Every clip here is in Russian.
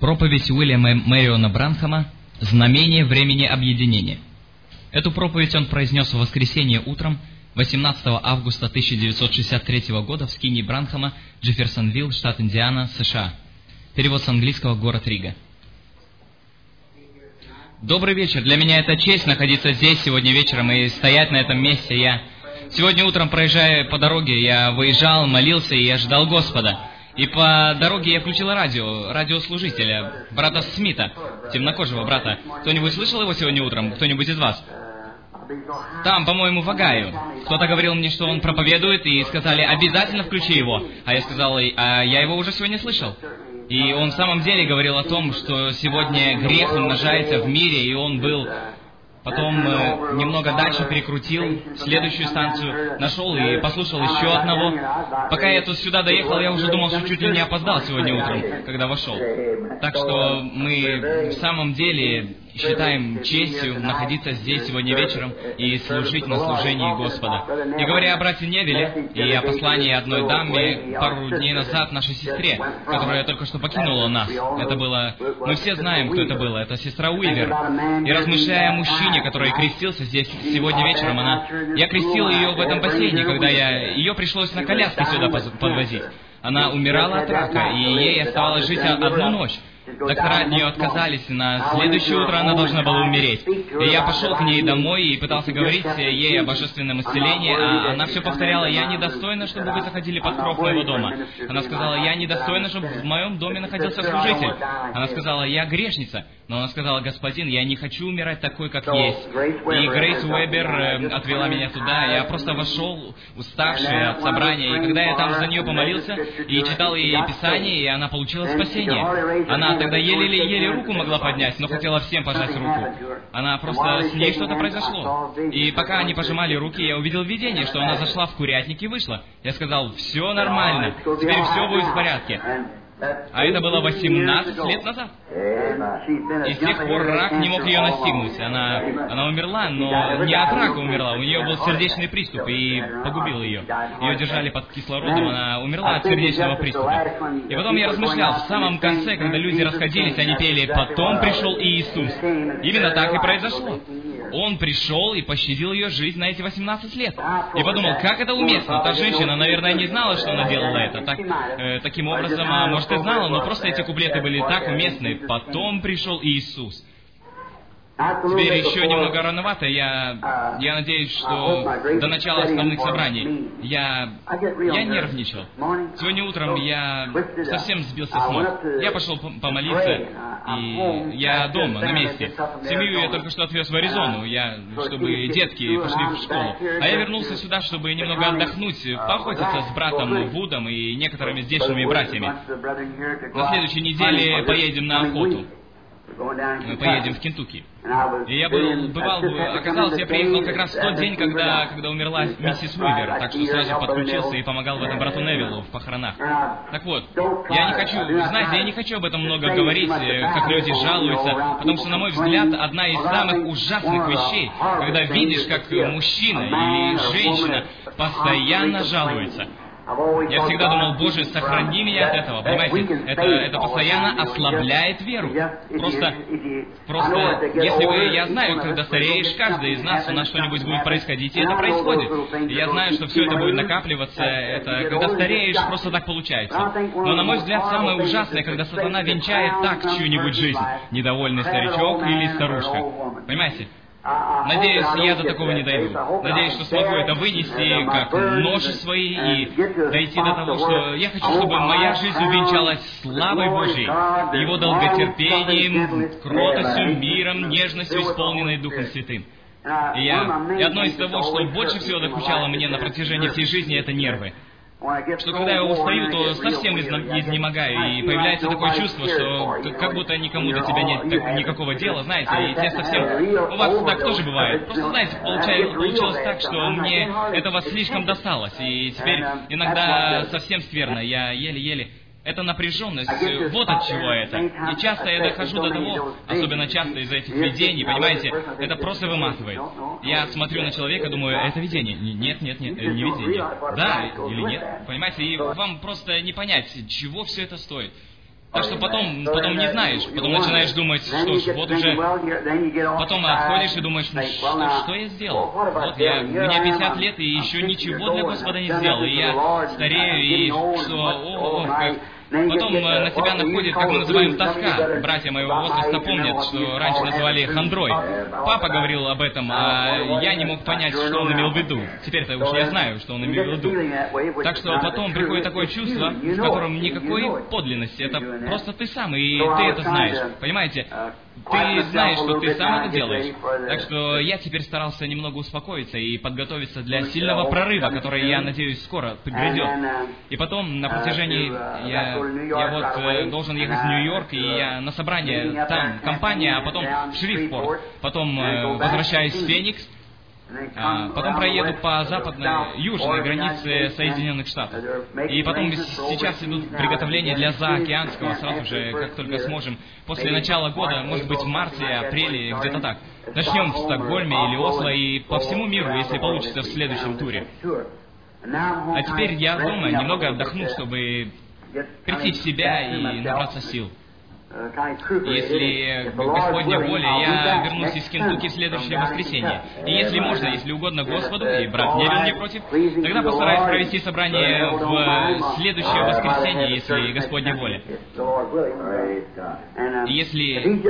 Проповедь Уильяма Мэриона Бранхама «Знамение времени объединения». Эту проповедь он произнес в воскресенье утром 18 августа 1963 года в скинии Бранхама, Джефферсонвилл, штат Индиана, США. Перевод с английского, город Рига. Добрый вечер. Для меня это честь находиться здесь сегодня вечером и стоять на этом месте. Я сегодня утром, проезжая по дороге, я выезжал, молился и ожидал Господа. И по дороге я включил радиослужителя, брата Смита, темнокожего брата. Кто-нибудь слышал его сегодня утром? Кто-нибудь из вас? Там, по-моему, в Огайо. Кто-то говорил мне, что он проповедует, и сказали, обязательно включи его. А я сказал, я его уже сегодня слышал. И он в самом деле говорил о том, что сегодня грех умножается в мире, и он был... Потом немного дальше перекрутил, следующую станцию нашел и послушал еще одного. Пока я тут сюда доехал, я уже думал, что чуть ли не опоздал сегодня утром, когда вошел. Так что мы в самом деле считаем честью находиться здесь сегодня вечером и служить на служении Господа. И говоря о брате Невиле и о послании одной даме пару дней назад нашей сестре, которая только что покинула нас. Это было... Мы все знаем, кто это было. Это сестра Уивер. И размышляя о мужчине, который крестился здесь сегодня вечером, я крестил ее в этом бассейне, когда ее пришлось на коляске сюда подвозить. Она умирала от рака, и ей оставалось жить одну ночь. Доктора от нее отказались, и на следующее утро она должна была умереть. И я пошел к ней домой и пытался говорить ей о божественном исцелении, а она все повторяла, я недостойна, чтобы вы заходили под кров моего дома. Она сказала, я недостойна, чтобы в моем доме находился служитель. Она сказала, я грешница. Но она сказала, господин, я не хочу умирать такой, как есть. И Грейс Уэбер отвела меня туда, я просто вошел, уставший от собрания, и когда я там за нее помолился и читал ей Писание, и она получила спасение. Она тогда еле руку могла поднять, но хотела всем пожать руку. Она просто... С ней что-то произошло. И пока они пожимали руки, я увидел видение, что она зашла в курятник и вышла. Я сказал, все нормально, теперь все будет в порядке. А это было 18 лет назад. И с тех пор рак не мог ее настигнуть. Она умерла, но не от рака умерла. У нее был сердечный приступ, и погубил ее. Ее держали под кислородом, она умерла от сердечного приступа. И потом я размышлял, в самом конце, когда люди расходились, они пели «Потом пришел Иисус». Именно так и произошло. Он пришел и пощадил ее жизнь на эти 18 лет. И подумал, как это уместно. Та женщина, наверное, не знала, что она делала это. Таким образом, может, и знала, но просто эти куплеты были так уместны. Потом пришел Иисус. Теперь еще немного рановато. Я надеюсь, что до начала основных собраний я нервничал. Сегодня утром я совсем сбился с ног. Я пошел помолиться, и я дома, на месте. Семью я только что отвез в Аризону, чтобы детки пошли в школу. А я вернулся сюда, чтобы немного отдохнуть, поохотиться с братом Вудом и некоторыми здешними братьями. На следующей неделе поедем на охоту. Мы поедем в Кентукки. И я оказалось, я приехал как раз в тот день, когда умерла миссис Уивер, так что сразу подключился и помогал в этом брату Невиллу в похоронах. Так вот, я не хочу об этом много говорить, как люди жалуются, потому что, на мой взгляд, одна из самых ужасных вещей, когда видишь, как мужчина или женщина постоянно жалуется. Я всегда думал, Боже, сохрани меня от этого, понимаете? Это постоянно ослабляет веру. Просто, я знаю, когда стареешь, каждый из нас, у нас что-нибудь будет происходить, и это происходит. И я знаю, что все это будет накапливаться, когда стареешь, просто так получается. Но, на мой взгляд, самое ужасное, когда сатана венчает так чью-нибудь жизнь, недовольный старичок или старушка. Понимаете? Надеюсь, я до такого не дойду. Надеюсь, что смогу это вынести, как ноши свои, и дойти до того, что я хочу, чтобы моя жизнь увенчалась славой Божьей, Его долготерпением, кротостью, миром, нежностью, исполненной Духом Святым. И одно из того, что больше всего докучало мне на протяжении всей жизни, это нервы. Что когда я устаю, то совсем изнемогаю, и появляется такое чувство, что как будто никому до тебя нет никакого дела, знаете, и тебе совсем... У вас так тоже бывает. Просто, знаете, получилось так, что мне этого слишком досталось, и теперь иногда совсем скверно, я еле-еле... Это напряженность, вот от чего это. И часто я дохожу до того, особенно часто из-за этих видений, понимаете, это просто выматывает. Я смотрю на человека, думаю, это видение. Нет, не видение. Да или нет, понимаете, и вам просто не понять, чего все это стоит. Так что потом не знаешь, потом начинаешь думать, что ж, вот уже... Потом отходишь и думаешь, ну что я сделал? Вот мне 50 лет и еще ничего для Господа не сделал, и я старею, и что, как... Потом на тебя находит, как мы называем, тоска. Братья моего возраста помнят, что раньше называли хандрой. Папа говорил об этом, а я не мог понять, что он имел в виду. Теперь-то уж я знаю, что он имел в виду. Так что потом приходит такое чувство, в котором никакой подлинности. Это просто ты сам, и ты это знаешь. Понимаете? Ты знаешь, что ты сам это делаешь. Так что я теперь старался немного успокоиться и подготовиться для сильного прорыва, который, я надеюсь, скоро грядет. И потом, на протяжении... Я вот должен ехать в Нью-Йорк, и я на собрание, там компания, а потом в Шрифпорт. Потом возвращаюсь в Феникс, потом проеду по южной границе Соединенных Штатов. И потом сейчас идут приготовления для заокеанского, сразу же, как только сможем. После начала года, может быть, в марте, апреле, где-то так. Начнем в Стокгольме или Осло и по всему миру, если получится в следующем туре. А теперь я дома немного отдохну, чтобы прийти в себя и набраться сил. Если Господня воля, я вернусь из Кентукки в следующее воскресенье. И если можно, если угодно Господу, и брат Невин не против, тогда постараюсь провести собрание в следующее воскресенье, если Господня воля. И если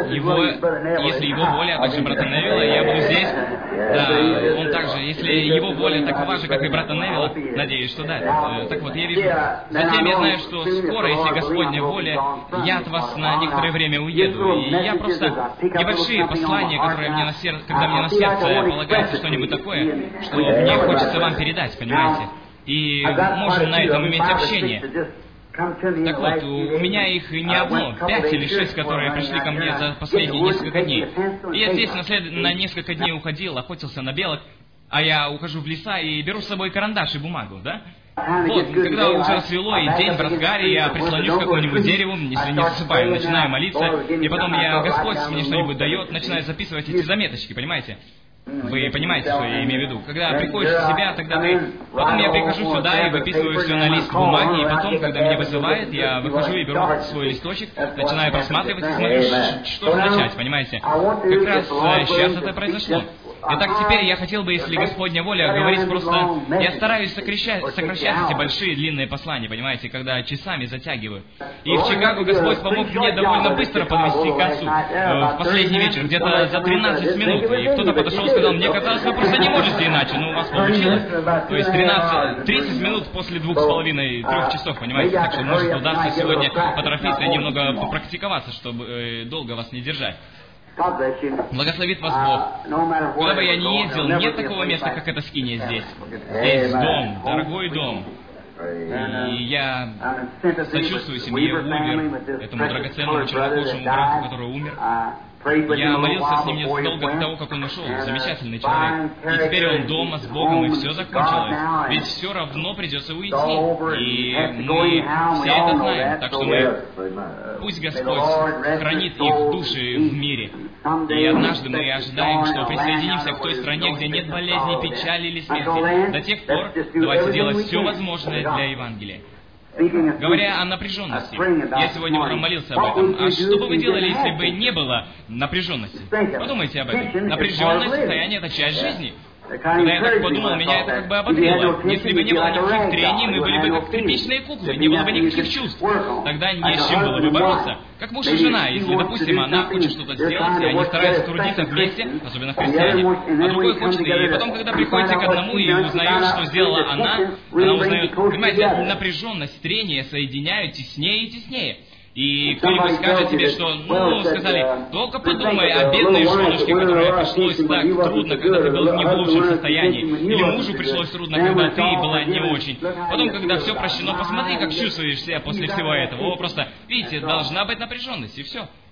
его воля, а также брата Невилла, я буду здесь. Да, он также, если его воля такова же, как и брата Невилла, надеюсь, что да. Так вот, я вижу. Затем я знаю, что скоро, если Господня воля, я от вас на некоторое время уеду. И я просто небольшие послания, которые мне на сердце, когда мне на сердце полагается что-нибудь такое, что мне хочется вам передать, понимаете? И можем на этом иметь общение. Так вот, у меня их не одно, 5 или 6, которые пришли ко мне за последние несколько дней. И я здесь на несколько дней уходил, охотился на белок, а я ухожу в леса и беру с собой карандаш и бумагу, да? Вот, когда уже рассвело и день в разгаре, я прислонюсь к какому-нибудь дереву, если не засыпаю, начинаю молиться, и потом Господь мне что-нибудь дает, начинаю записывать эти заметочки, понимаете? Вы понимаете, что я имею в виду? Когда приходишь в себя, тогда ты... Потом я прихожу сюда и выписываю все на лист бумаги, и потом, когда меня вызывает, я выхожу и беру свой листочек, начинаю просматривать и смотрю, что же начать, понимаете? Как раз сейчас это произошло. Итак, теперь я хотел бы, если Господня воля, говорить просто... Я стараюсь сокращать эти большие длинные послания, понимаете, когда часами затягиваю. И в Чикаго Господь помог мне довольно быстро подвести к концу. В последний вечер, где-то за 13 минут. И кто-то подошел и сказал, мне казалось, вы просто не можете иначе, но у вас получилось. То есть 30 минут после 2,5-3 часов, понимаете. Так что, может, удастся сегодня поторопиться и немного попрактиковаться, чтобы долго вас не держать. Благословит вас Бог. Куда бы я ни ездил, нет такого места, как эта скиния здесь. Здесь дом, дорогой дом. И я сочувствую семье Увер, этому драгоценному чернокожему брату, который умер. Я молился с ним незадолго до того, как он ушел. Замечательный человек. И теперь он дома с Богом, и все закончилось. Ведь все равно придется уйти. И мы все это знаем. Так что пусть Господь хранит их души в мире. И однажды мы ожидаем, что присоединимся к той стране, где нет болезни, печали или смерти. До тех пор давайте делать все возможное для Евангелия. Говоря о напряженности, я сегодня утром молился об этом. А что бы вы делали, если бы не было напряженности? Подумайте об этом. Напряженное состояние – это часть жизни. Когда я так подумал, меня это как бы ободрило. Если бы не было никаких трений, мы были бы как тряпичные куклы, не было бы никаких чувств. Тогда не с чем было бы бороться. Как муж и жена, если, допустим, она хочет что-то сделать, и они стараются трудиться вместе, особенно христиане, а другой хочет, и потом, когда приходите к одному и узнаете, что сделала она узнает, понимаете, напряженность, трение соединяют теснее и теснее. И кто-нибудь скажет тебе, что, сказали, только подумай о бедной женушке, которой пришлось так трудно, когда ты был не в лучшем состоянии. Или мужу пришлось трудно, когда ты была не очень. Потом, когда все прощено, посмотри, как чувствуешь себя после всего этого. Просто, видите, должна быть напряженность, и все.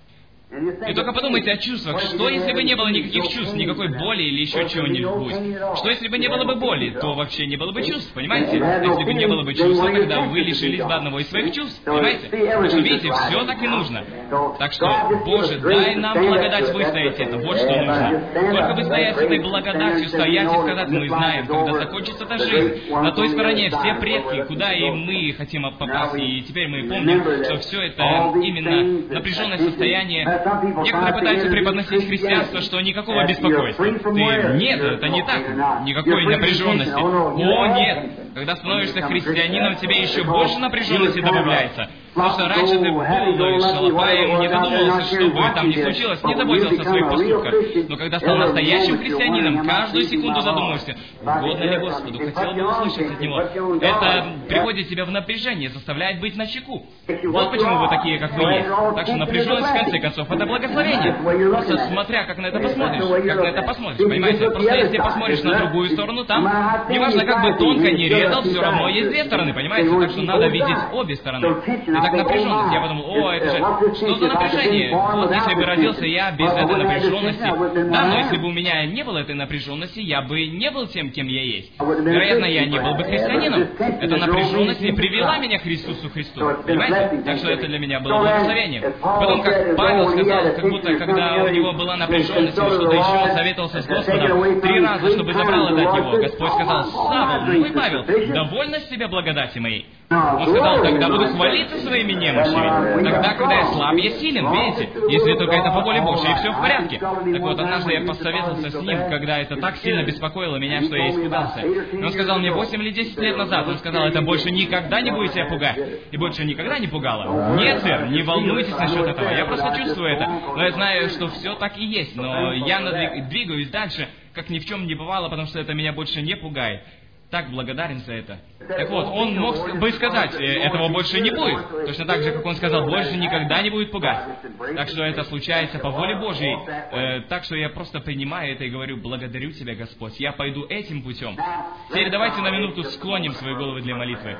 И только подумайте о чувствах. Что, если бы не было никаких чувств, никакой боли или еще чего-нибудь? Что, если бы не было бы боли, то вообще не было бы чувств, понимаете? Если бы не было бы чувств, тогда вы лишились бы одного из своих чувств, понимаете? Потому что, видите, все так и нужно. Так что, Боже, дай нам благодать выстоять это, вот что нужно. Только выстоять с этой благодатью, стоять и сказать, мы знаем, когда закончится эта жизнь, на той стороне все предки, куда и мы хотим попасть, и теперь мы помним, что все это именно напряженное состояние. Некоторые пытаются преподносить христианство, что никакого беспокойства. Нет, это не так. Никакой напряженности. О, нет. Когда становишься христианином, тебе еще больше напряженности добавляется. Потому что раньше ты был шалопаем, не задумывался, что бы там ни случилось, не заботился о своих поступках. Но когда стал настоящим христианином, каждую секунду задумаешься, угодно ли Господу, хотел бы услышать от Него. Это приводит тебя в напряжение, заставляет быть начеку. Вот почему вы такие, как вы есть. Так что напряженность, в конце концов, это благословение. Просто смотря, как на это посмотришь, понимаете? Просто если посмотришь на другую сторону, там, неважно, как бы тонко не резал, все равно есть две стороны, понимаете? Так что надо видеть обе стороны. Итак, напряженность. Я подумал, о, это же, что за напряжение? Вот если бы родился я без этой напряженности, да, но если бы у меня не было этой напряженности, я бы не был тем, кем я есть. Вероятно, я не был бы христианином. Эта напряженность и привела меня к Иисусу Христу, понимаете? Так что это для меня было благословение. Потом, как Павел сказал, как будто, когда у него была напряженность или что-то еще, он советовался с Господом 3 раза, чтобы забрал это от него. Господь сказал, Савл, ну и Павел, довольно с тебя благодати моей. Он сказал, тогда буду хвалиться своими немощами. Тогда, когда я слаб, я силен, видите? Если только это по воле Божьей, и все в порядке. Так вот, однажды я посоветовался с ним, когда это так сильно беспокоило меня, что я испугался. И он сказал мне 8 или 10 лет назад, он сказал, это больше никогда не будет тебя пугать. И больше никогда не пугало. Нет, сэр, не волнуйтесь насчет этого. Я просто чувствую это. Но я знаю, что все так и есть. Но я двигаюсь дальше, как ни в чем не бывало, потому что это меня больше не пугает. Так благодарен за это. Так вот, он мог бы сказать, этого больше не будет. Точно так же, как он сказал, больше никогда не будет пугать. Так что это случается по воле Божьей. Так что я просто принимаю это и говорю, благодарю Тебя, Господь. Я пойду этим путем. Теперь давайте на минуту склоним свои головы для молитвы.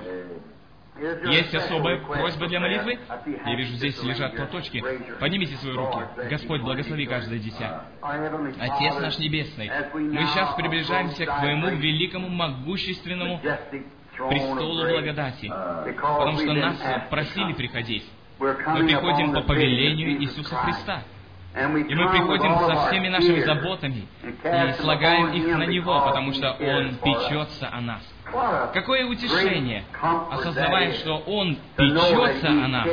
Есть особая просьба для молитвы? Я вижу, здесь лежат платочки. Поднимите свои руки. Господь, благослови каждое дитя. Отец наш Небесный, мы сейчас приближаемся к Твоему великому, могущественному престолу благодати, потому что нас просили приходить. Мы приходим по повелению Иисуса Христа. И мы приходим со всеми нашими заботами и слагаем их на Него, потому что Он печется о нас. Какое утешение, осознавая, что Он печется о нас.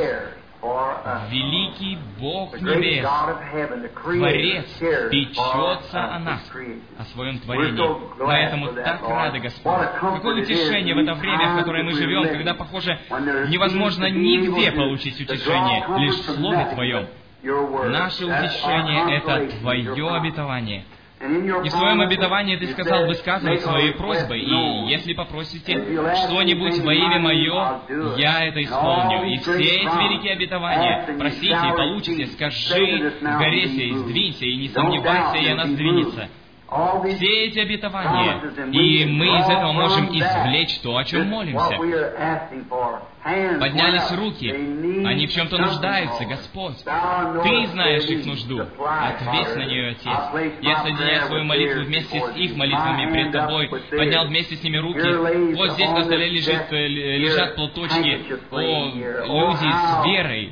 Великий Бог Небес, Творец, печется о нас, о Своем творении. Поэтому так рады, Господь. Какое утешение в это время, в которое мы живем, когда, похоже, невозможно нигде получить утешение, лишь в Слове Твоем. Наше утешение — это Твое обетование. И в своем обетовании Ты сказал высказывать свои просьбы, и если попросите что-нибудь во имя Мое, я это исполню. И все эти великие обетования просите и получите, скажи, сгорейся и сдвинься, и не сомневайся, и она сдвинется. Все эти обетования, и мы из этого можем извлечь то, о чем молимся. Поднялись руки, они в чем-то нуждаются, Господь. Ты знаешь их нужду. Ответь на нее, Отец. Я соединяю свою молитву вместе с их молитвами пред Тобой. Поднял вместе с ними руки. Вот здесь на столе лежат платочки. О, люди с верой.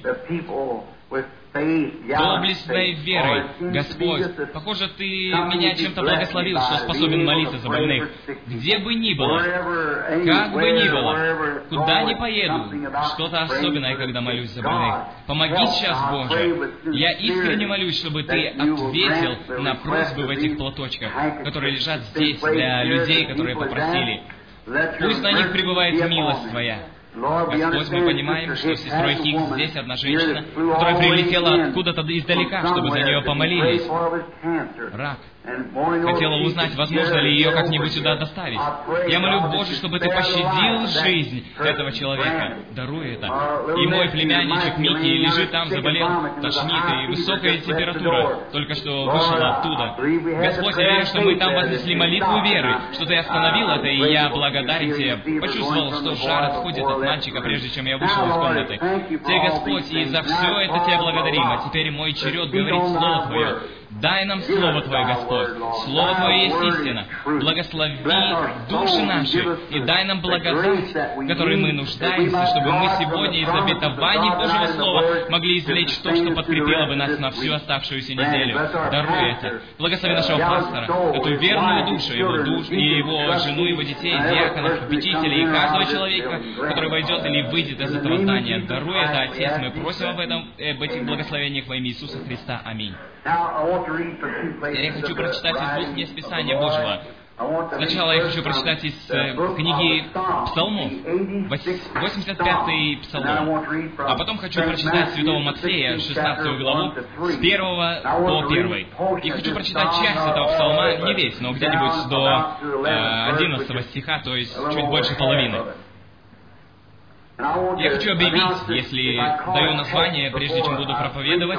Доблестной верой, Господь. Похоже, Ты меня чем-то благословил, что способен молиться за больных. Где бы ни было, как бы ни было, куда ни поеду, что-то особенное, когда молюсь за больных. Помоги сейчас, Боже. Я искренне молюсь, чтобы Ты ответил на просьбы в этих платочках, которые лежат здесь для людей, которые попросили. Пусть на них пребывает милость Твоя. Господь, мы понимаем, что с сестрой Хикс здесь одна женщина, которая прилетела откуда-то издалека, чтобы за нее помолились. Рак. хотела узнать, возможно ли ее как-нибудь сюда доставить. Я молю, Боже, чтобы Ты пощадил жизнь этого человека. Даруй это. И мой племянничек Микки лежит там, заболел, тошнит, и высокая температура только что вышла оттуда. Господь, я верю, что мы там вознесли молитву веры, что Ты остановил это, и я благодарен Тебе. Почувствовал, что жар отходит от мальчика, прежде чем я вышел из комнаты. Тебе, Господь, и за все это Тебя благодарим. А теперь мой черед говорить Слово Твое. Дай нам Слово Твое, Господь. Слово Твое есть истина. Благослови души наши и дай нам благодать, которой мы нуждаемся, чтобы мы сегодня из обетований Божьего Слова могли извлечь то, что подкрепило бы нас на всю оставшуюся неделю. Даруй это. Благослови нашего пастора, эту верную душу, его жену, его детей, диаконов, попечителей и каждого человека, который войдет или выйдет из этого здания. Даруй это, Отец. Мы просим об этих благословениях во имя Иисуса Христа. Аминь. Я хочу прочитать из двух мест Писания Божьего. Сначала я хочу прочитать из книги Псалмов, 85-й Псалом. А потом хочу прочитать Святого Матфея, 16 главу, с 1 по 1. И хочу прочитать часть этого Псалма, не весь, но где-нибудь до 11 стиха, то есть чуть больше половины. Я хочу объявить, если даю название, прежде чем буду проповедовать,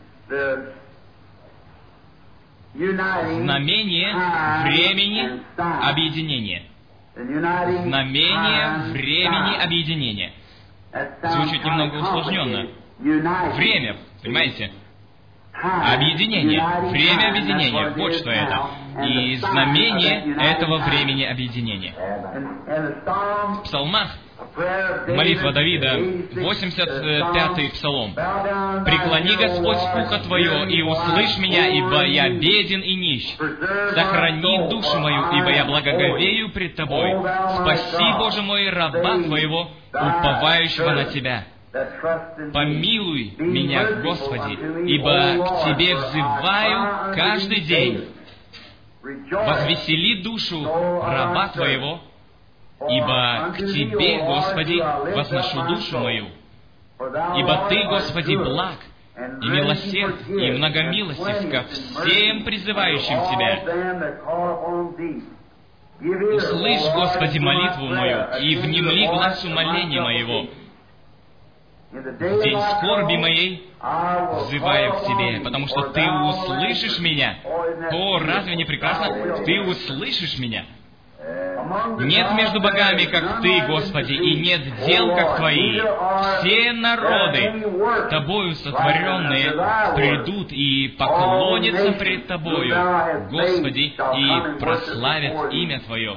знамение времени объединения. Знамение времени объединения. Звучит немного усложненно. Время, понимаете? Объединение. Время объединения. Вот что это. И знамение этого времени объединения. В псалмах молитва Давида, 85-й Псалом. «Преклони, Господь, ухо Твое, и услышь меня, ибо я беден и нищ. Сохрани душу мою, ибо я благоговею пред Тобой. Спаси, Боже мой, раба Твоего, уповающего на Тебя. Помилуй меня, Господи, ибо к Тебе взываю каждый день. Возвесели душу раба Твоего, ибо к Тебе, Господи, возношу душу мою. Ибо Ты, Господи, благ и милосерд, и многомилостив ко всем призывающим Тебя. Услышь, Господи, молитву мою, и внемли гласу моления моего. В день скорби моей взываю к Тебе, потому что Ты услышишь меня. О, разве не прекрасно? Ты услышишь меня. Нет между богами, как Ты, Господи, и нет дел, как Твои. Все народы, Тобою сотворенные, придут и поклонятся пред Тобою, Господи, и прославят имя Твое.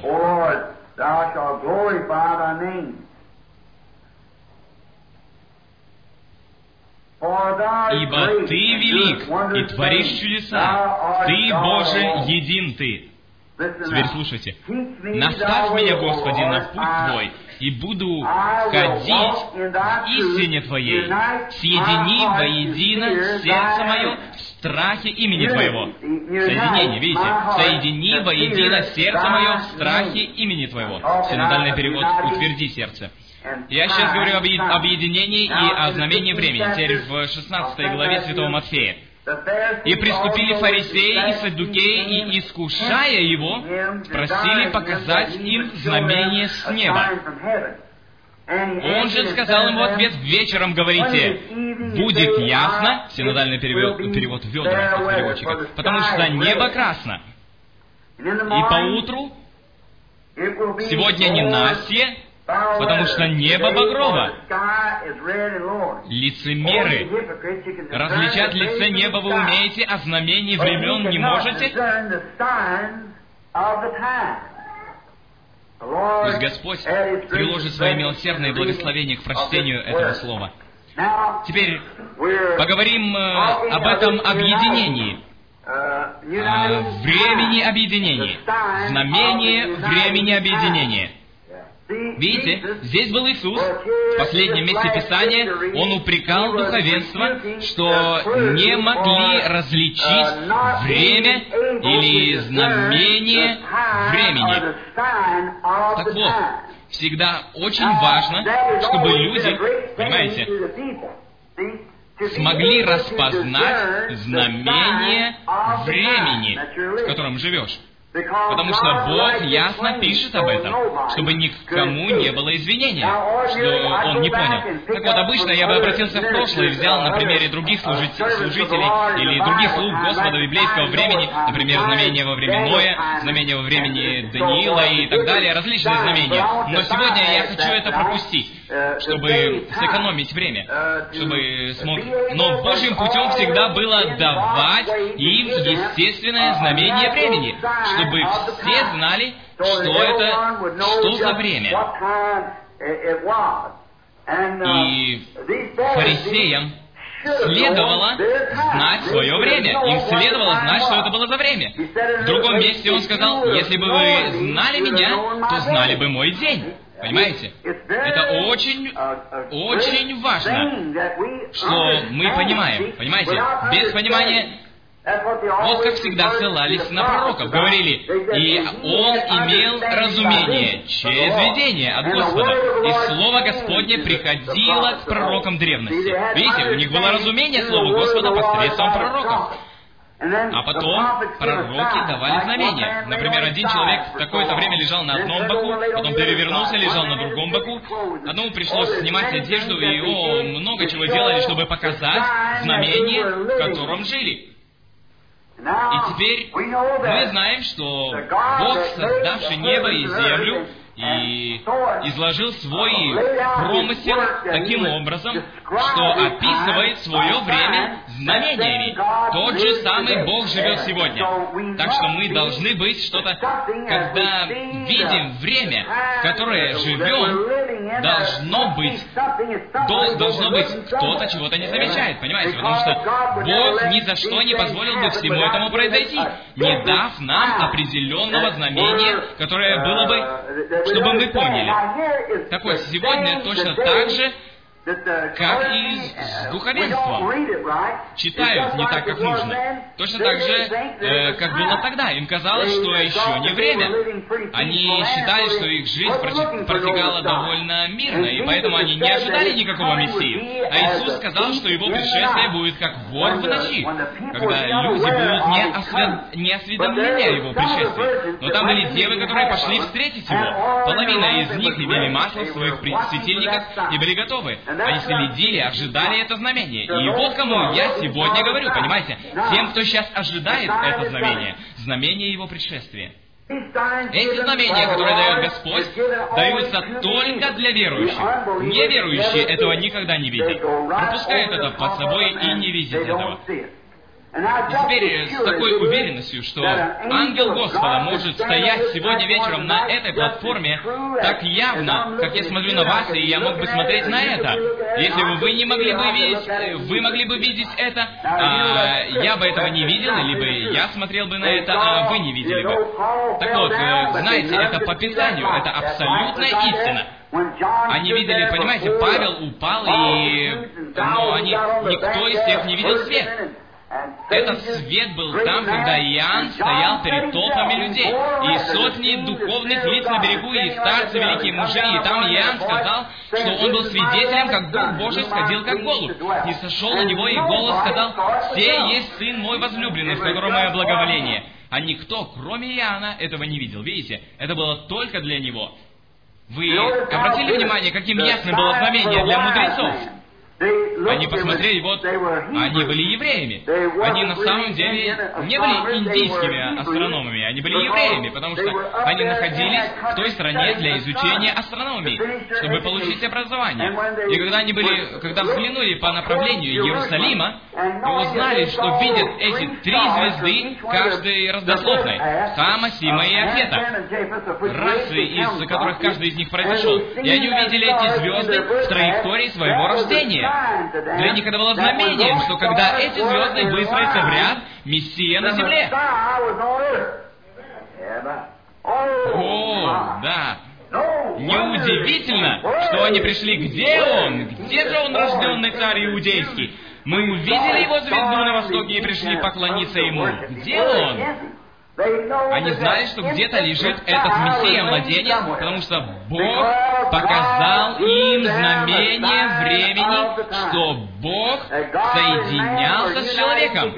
Ибо Ты велик и творишь чудеса. Ты, Боже, един Ты. Теперь слушайте. «Наставь меня, Господи, на путь Твой, и буду ходить в истине Твоей. Соедини воедино сердце мое в страхе имени Твоего». Соединение, видите? «Соедини воедино сердце мое в страхе имени Твоего». Синодальный перевод «Утверди сердце». Я сейчас говорю об единении и о знамении времени. Теперь в 16 главе Святого Матфея. «И приступили фарисеи и саддукеи, и, искушая его, просили показать им знамение с неба. Он же сказал им в ответ: вечером говорите, будет ясно», синодальный перевод Ведра от переводчика, «потому что небо красно, и поутру сегодня ненастье, потому что небо багрово». Лицемеры, различать лице неба вы умеете, а знамений времен не можете? Пусть Господь приложит свои милосердные благословения к прочтению этого слова. Теперь поговорим об этом объединении. Времени объединения. Знамение времени объединения. Видите, здесь был Иисус, в последнем месте Писания, Он упрекал духовенство, что не могли различить время или знамение времени. Так вот, всегда очень важно, чтобы люди, понимаете, смогли распознать знамение времени, в котором живешь. Потому что Бог ясно пишет об этом, чтобы никому не было извинения, что он не понял. Так вот, обычно я бы обратился в прошлое и взял на примере других служителей или других слуг Господа библейского времени, например, знамения во время Ноя, знамения во времени Даниила и так далее, различные знамения. Но сегодня я хочу это пропустить, чтобы сэкономить время, Но Божьим путем всегда было давать им естественное знамение времени, чтобы все знали, что за время. И фарисеям следовало знать свое время. Им следовало знать, что это было за время. В другом месте он сказал: если бы вы знали меня, то знали бы мой день. Понимаете? Это очень важно, что мы понимаем. Понимаете? Без понимания... Вот как всегда ссылались на пророков, говорили, и он имел разумение через видение от Господа, и Слово Господне приходило к пророкам древности. Видите, у них было разумение Слова Господа посредством пророков. А потом пророки давали знамения. Например, один человек в какое-то время лежал на одном боку, потом перевернулся, лежал на другом боку. Одному пришлось снимать одежду, и много чего делали, чтобы показать знамение, в котором жили. И теперь мы знаем, что Бог, создавший небо и землю, и изложил свой промысел таким образом, что описывает свое время знамениями. Тот же самый Бог живет сегодня. Так что мы должны быть что-то, когда видим время, в которое живем, должно быть кто-то чего-то не замечает, понимаете? Потому что Бог ни за что не позволил бы всему этому произойти, не дав нам определенного знамения, которое было бы, чтобы мы поняли. Так вот, сегодня точно так же, как и с духовенством. Читают не так, как нужно. Точно так же, как было тогда. Им казалось, что еще не время. Они считали, что их жизнь протекала довольно мирно, и поэтому они не ожидали никакого Мессии. А Иисус сказал, что Его пришествие будет как вор в ночи, когда люди будут не осведомлены о Его пришествии. Но там были девы, которые пошли встретить Его. Половина из них имели масло в своих светильниках и были готовы. Они следили, ожидали это знамение. И вот кому я сегодня говорю, понимаете? Тем, кто сейчас ожидает это знамение Его пришествия. Эти знамения, которые дает Господь, даются только для верующих. Неверующие этого никогда не видят. Пропускают это под собой и не видят этого. И теперь с такой уверенностью, что ангел Господа может стоять сегодня вечером на этой платформе так явно, как я смотрю на вас, и я мог бы смотреть на это. Если бы вы не могли бы видеть, вы могли бы видеть это, я бы этого не видел, либо я смотрел бы на это, а вы не видели бы. Так вот, знаете, это по Писанию, это абсолютная истина. Они видели, понимаете, Павел упал, но никто из тех не видел свет. Этот свет был там, когда Иоанн стоял перед толпами людей, и сотни духовных лиц на берегу, и старцы, великие мужи, и там Иоанн сказал, что он был свидетелем, как Дух Божий сходил, как голубь, и сошел на него, и голос сказал: «Сей есть Сын мой возлюбленный, в котором мое благоволение». А никто, кроме Иоанна, этого не видел. Видите, это было только для него. Вы обратили внимание, каким ясным было знамение для мудрецов? Они посмотрели, вот, они были евреями. Они на самом деле не были индийскими астрономами, они были евреями, потому что они находились в той стране для изучения астрономии, чтобы получить образование. И когда взглянули по направлению Иерусалима, и узнали, что видят эти 3 звезды, каждой раздословной: Хама, Сима и Афета, расы, из которых каждый из них произошел. И они увидели эти звезды в траектории своего рождения. Для них это было знамением, что когда эти звезды выстроятся в ряд, Мессия на земле. О, да. Неудивительно, что они пришли. Где он? Где же он, рожденный царь иудейский? Мы увидели его звезду на востоке и пришли поклониться ему. Где он? Они знали, что где-то лежит этот Мессия-младенец, потому что Бог показал им знамение времени, что Бог соединялся с человеком.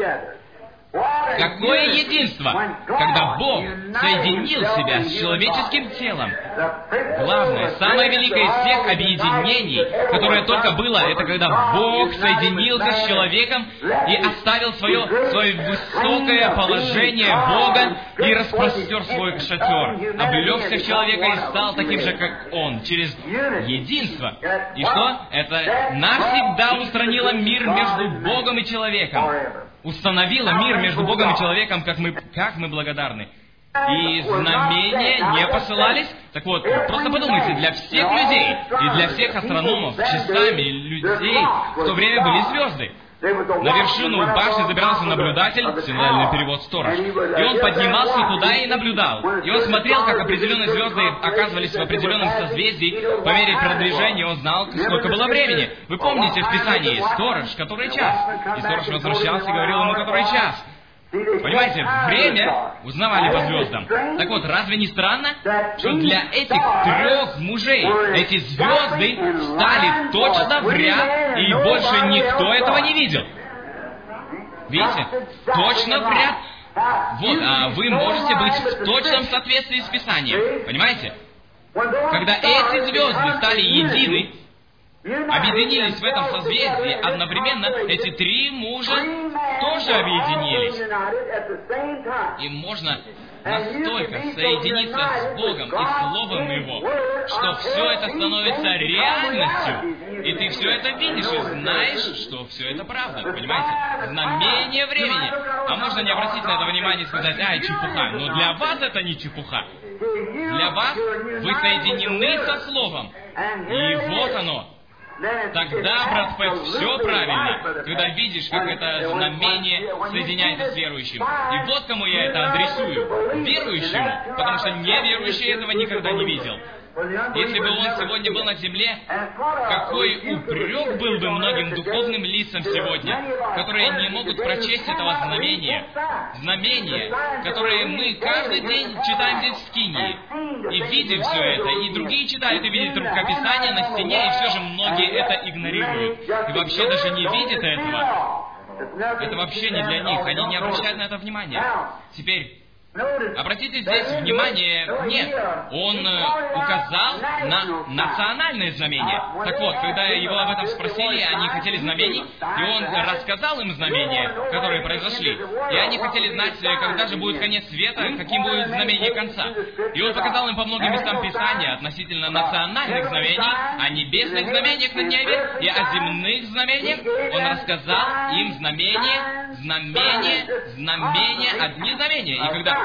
Какое единство, когда Бог соединил себя с человеческим телом. Главное, самое великое из всех объединений, которое только было, это когда Бог соединился с человеком и оставил свое высокое положение Бога и распростер свой шатер, облегся в человека и стал таким же, как Он, через единство. И что? Это навсегда устранило мир между Богом и человеком. Установила мир между Богом и человеком, как мы благодарны. И знамения не посылались. Так вот, просто подумайте, для всех людей и для всех астрономов, часами людей в то время были звезды. На вершину башни забирался наблюдатель, синодальный перевод «сторож», и он поднимался туда и наблюдал. И он смотрел, как определенные звезды оказывались в определенном созвездии. По мере продвижения он знал, сколько было времени. Вы помните в Писании «сторож, который час?» И сторож возвращался и говорил ему, который час. Понимаете, время узнавали по звездам. Так вот, разве не странно, что для этих трех мужей эти звезды стали точно в ряд, и больше никто этого не видел? Видите? Точно в ряд. Вот, а вы можете быть в точном соответствии с Писанием. Понимаете? Когда эти звезды стали едины, объединились в этом созвездии, одновременно эти три мужа тоже объединились. И можно настолько соединиться с Богом и Словом Его, что все это становится реальностью. И ты все это видишь и знаешь, что все это правда. Понимаете? Знамение времени. А можно не обратить на это внимание и сказать, ай, чепуха. Но для вас это не чепуха. Для вас вы соединены со Словом. И вот оно. Тогда, брат Пэт, все правильно, когда видишь, как это знамение соединяется с верующим. И вот кому я это адресую. Верующему, потому что неверующий этого никогда не видел. Если бы он сегодня был на земле, какой упрек был бы многим духовным лицам сегодня, которые не могут прочесть этого знамения. Знамения, которые мы каждый день читаем здесь в Скинии. И видим все это, и другие читают и видят рукописание на стене, и все же многие это игнорируют. И вообще даже не видят этого. Это вообще не для них, они не обращают на это внимания. Теперь, обратите здесь внимание, нет, он указал на национальное знамение. Так вот, когда его об этом спросили, они хотели знамений, и он рассказал им знамения, которые произошли. И они хотели знать, когда же будет конец света, каким будет знамение конца. И он показал им по многим местам Писания относительно национальных знамений, о небесных знамениях на небе и о земных знамениях. Он рассказал им знамения, одни знамения. И когда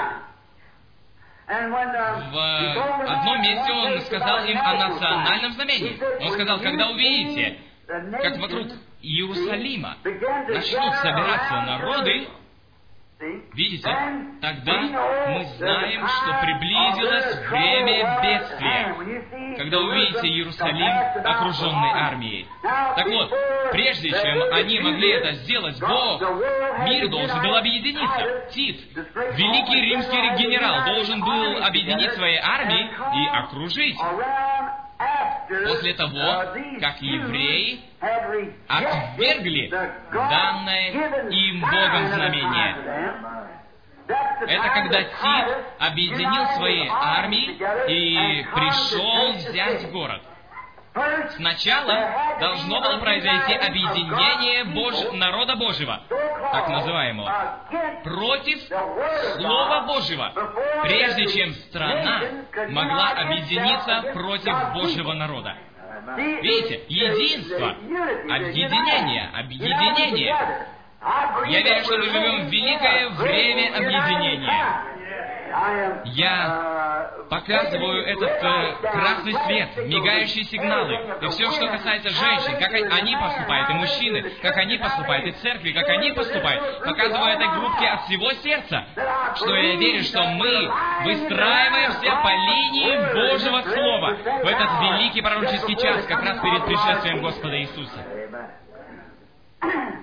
в одном месте он сказал им о национальном знамении. Он сказал, когда увидите, как вокруг Иерусалима начнут собираться народы, видите, тогда мы знаем, что приблизилось время бедствия, когда увидите Иерусалим, окруженный армией. Так вот, прежде чем они могли это сделать, мир должен был объединиться. Тит, великий римский генерал, должен был объединить свои армии и окружить. После того, как евреи отвергли данное им Богом знамение. Это когда Тит объединил свои армии и пришел взять город. Сначала должно было произойти объединение народа Божьего, так называемого, против Слова Божьего, прежде чем страна могла объединиться против Божьего народа. Видите, единство, объединение. Я верю, что мы живем в великое время объединения. Я показываю этот красный свет, мигающие сигналы, и все, что касается женщин, как они поступают, и мужчины, как они поступают, и церкви, как они поступают, показываю этой группе от всего сердца, что я верю, что мы выстраиваемся по линии Божьего Слова в этот великий пророческий час, как раз перед пришествием Господа Иисуса.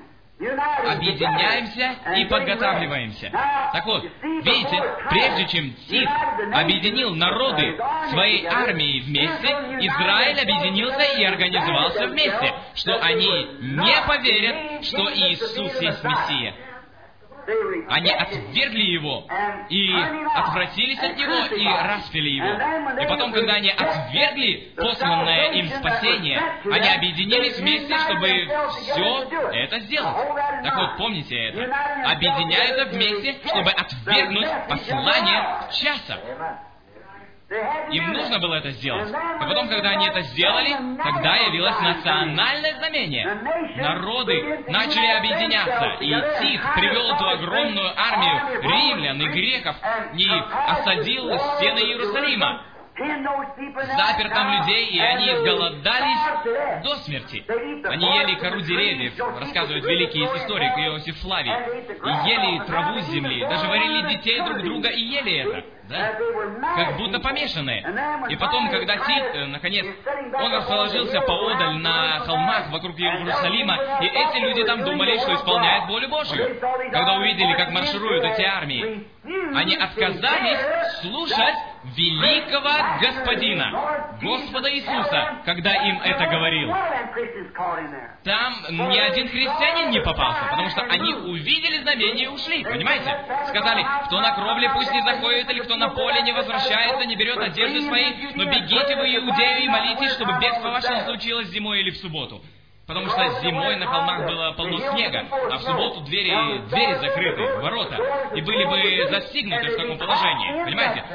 объединяемся и подготавливаемся. Так вот, видите, прежде чем Тит объединил народы своей армией вместе, Израиль объединился и организовался вместе, что они не поверят, что Иисус есть Мессия. Они отвергли Его и отвратились от Него и распяли Его. И потом, когда они отвергли посланное им спасение, они объединились вместе, чтобы все это сделать. Так вот, помните это. Объединяются вместе, чтобы отвергнуть послание часа. Им нужно было это сделать. И потом, когда они это сделали, тогда явилось национальное знамение. Народы начали объединяться, и Тит привел эту огромную армию римлян и греков и осадил стены Иерусалима. Запер там людей, и они изголодались до смерти. Они ели кору деревьев, рассказывает великий историк Иосиф Флавий, и ели траву с земли, даже варили детей друг друга и ели это. Да? Как будто помешанные. И потом, когда Тит, наконец, он расположился поодаль на холмах вокруг Иерусалима, и эти люди там думали, что исполняют волю Божью. Когда увидели, как маршируют эти армии, они отказались слушать великого Господина, Господа Иисуса, когда им это говорил. Там ни один христианин не попался, потому что они увидели знамение и ушли, понимаете? Сказали, кто на кровле, пусть не заходит, или кто на поле не возвращается, не берет одежды своей, но бегите в Иудею и молитесь, чтобы бегство ваше не случилось зимой или в субботу. Потому что зимой на холмах было полно снега, а в субботу двери закрыты, ворота, и были бы застигнуты в таком положении. Понимаете?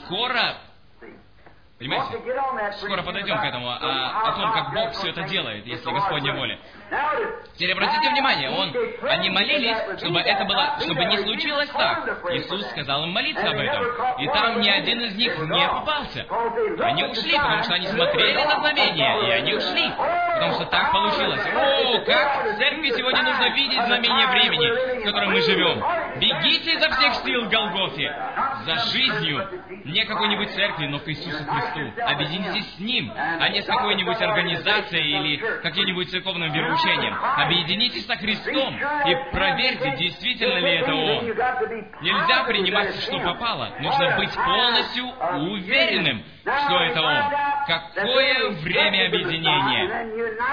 Скоро подойдем к этому, о том, как Бог все это делает, если Господня воля. Теперь обратите внимание, они молились, чтобы не случилось так. Иисус сказал им молиться об этом. И там ни один из них не попался. Они ушли, потому что они смотрели на знамение, и они ушли. Потому что так получилось. О, как в церкви сегодня нужно видеть знамение времени, в котором мы живем. Бегите изо всех сил к Голгофе, за жизнью, не какой-нибудь церкви, но к Иисусу Христу. Объединитесь с Ним, а не с какой-нибудь организацией или каким-нибудь церковным вероучением. Объединитесь со Христом и проверьте, действительно ли это Он. Нельзя принимать, что попало. Нужно быть полностью уверенным, что это Он. Какое время объединения!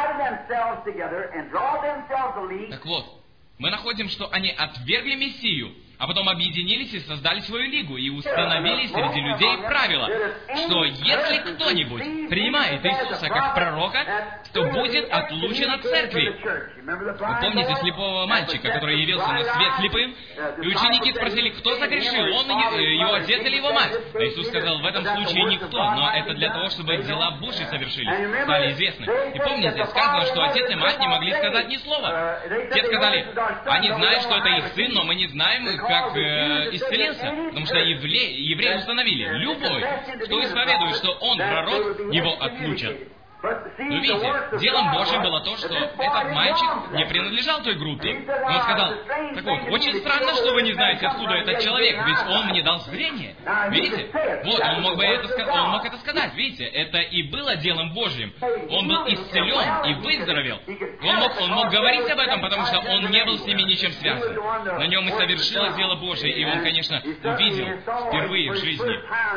Так вот, мы находим, что они отвергли Мессию, а потом объединились и создали свою лигу, и установили среди людей правило, что если кто-нибудь принимает Иисуса как пророка, то будет отлучен от церкви. Вы помните слепого мальчика, который явился на свет слепым? И ученики спросили, кто согрешил, он, его отец или его мать? А Иисус сказал, в этом случае никто, но это для того, чтобы дела Божьи совершились, стали известны. И помните, сказано, что отец и мать не могли сказать ни слова. Те сказали, они знают, что это их сын, но мы не знаем, как исцелился, потому что евреи установили, любой, кто исповедует, что он пророк, его отлучат. Но видите, делом Божьим было то, что этот мальчик не принадлежал той группе. Он сказал, так вот, очень странно, что вы не знаете, откуда этот человек, ведь он мне дал зрение. Видите? Вот, он мог это сказать, видите, это и было делом Божьим. Он был исцелен и выздоровел. Он мог говорить об этом, потому что он не был с ними ничем связан. На нем и совершилось дело Божие, и он, конечно, увидел впервые в жизни.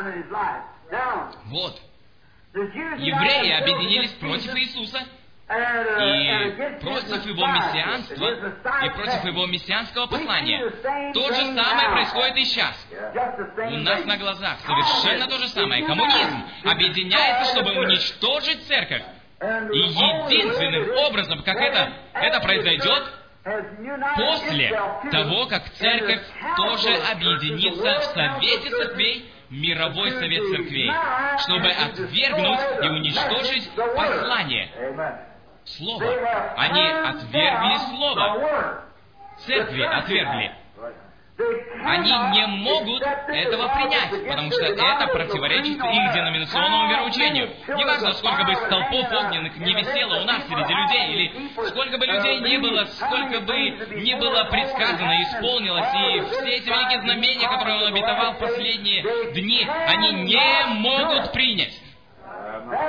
Вот. Евреи объединились против Иисуса и против Его мессианства, и против Его мессианского послания. То же самое происходит и сейчас. У нас на глазах совершенно то же самое. Коммунизм объединяется, чтобы уничтожить церковь. И единственным образом, как это произойдет, после того, как церковь тоже объединится в Совете Церквей, Мировой Совет Церквей, чтобы отвергнуть и уничтожить послание. Слово. Они отвергли Слово. Церкви отвергли. Они не могут этого принять, потому что это противоречит их деноминационному вероучению. Неважно, сколько бы столпов огненных не висело у нас среди людей, или сколько бы людей не было, сколько бы ни было предсказано, исполнилось, и все эти великие знамения, которые он обетовал в последние дни, они не могут принять.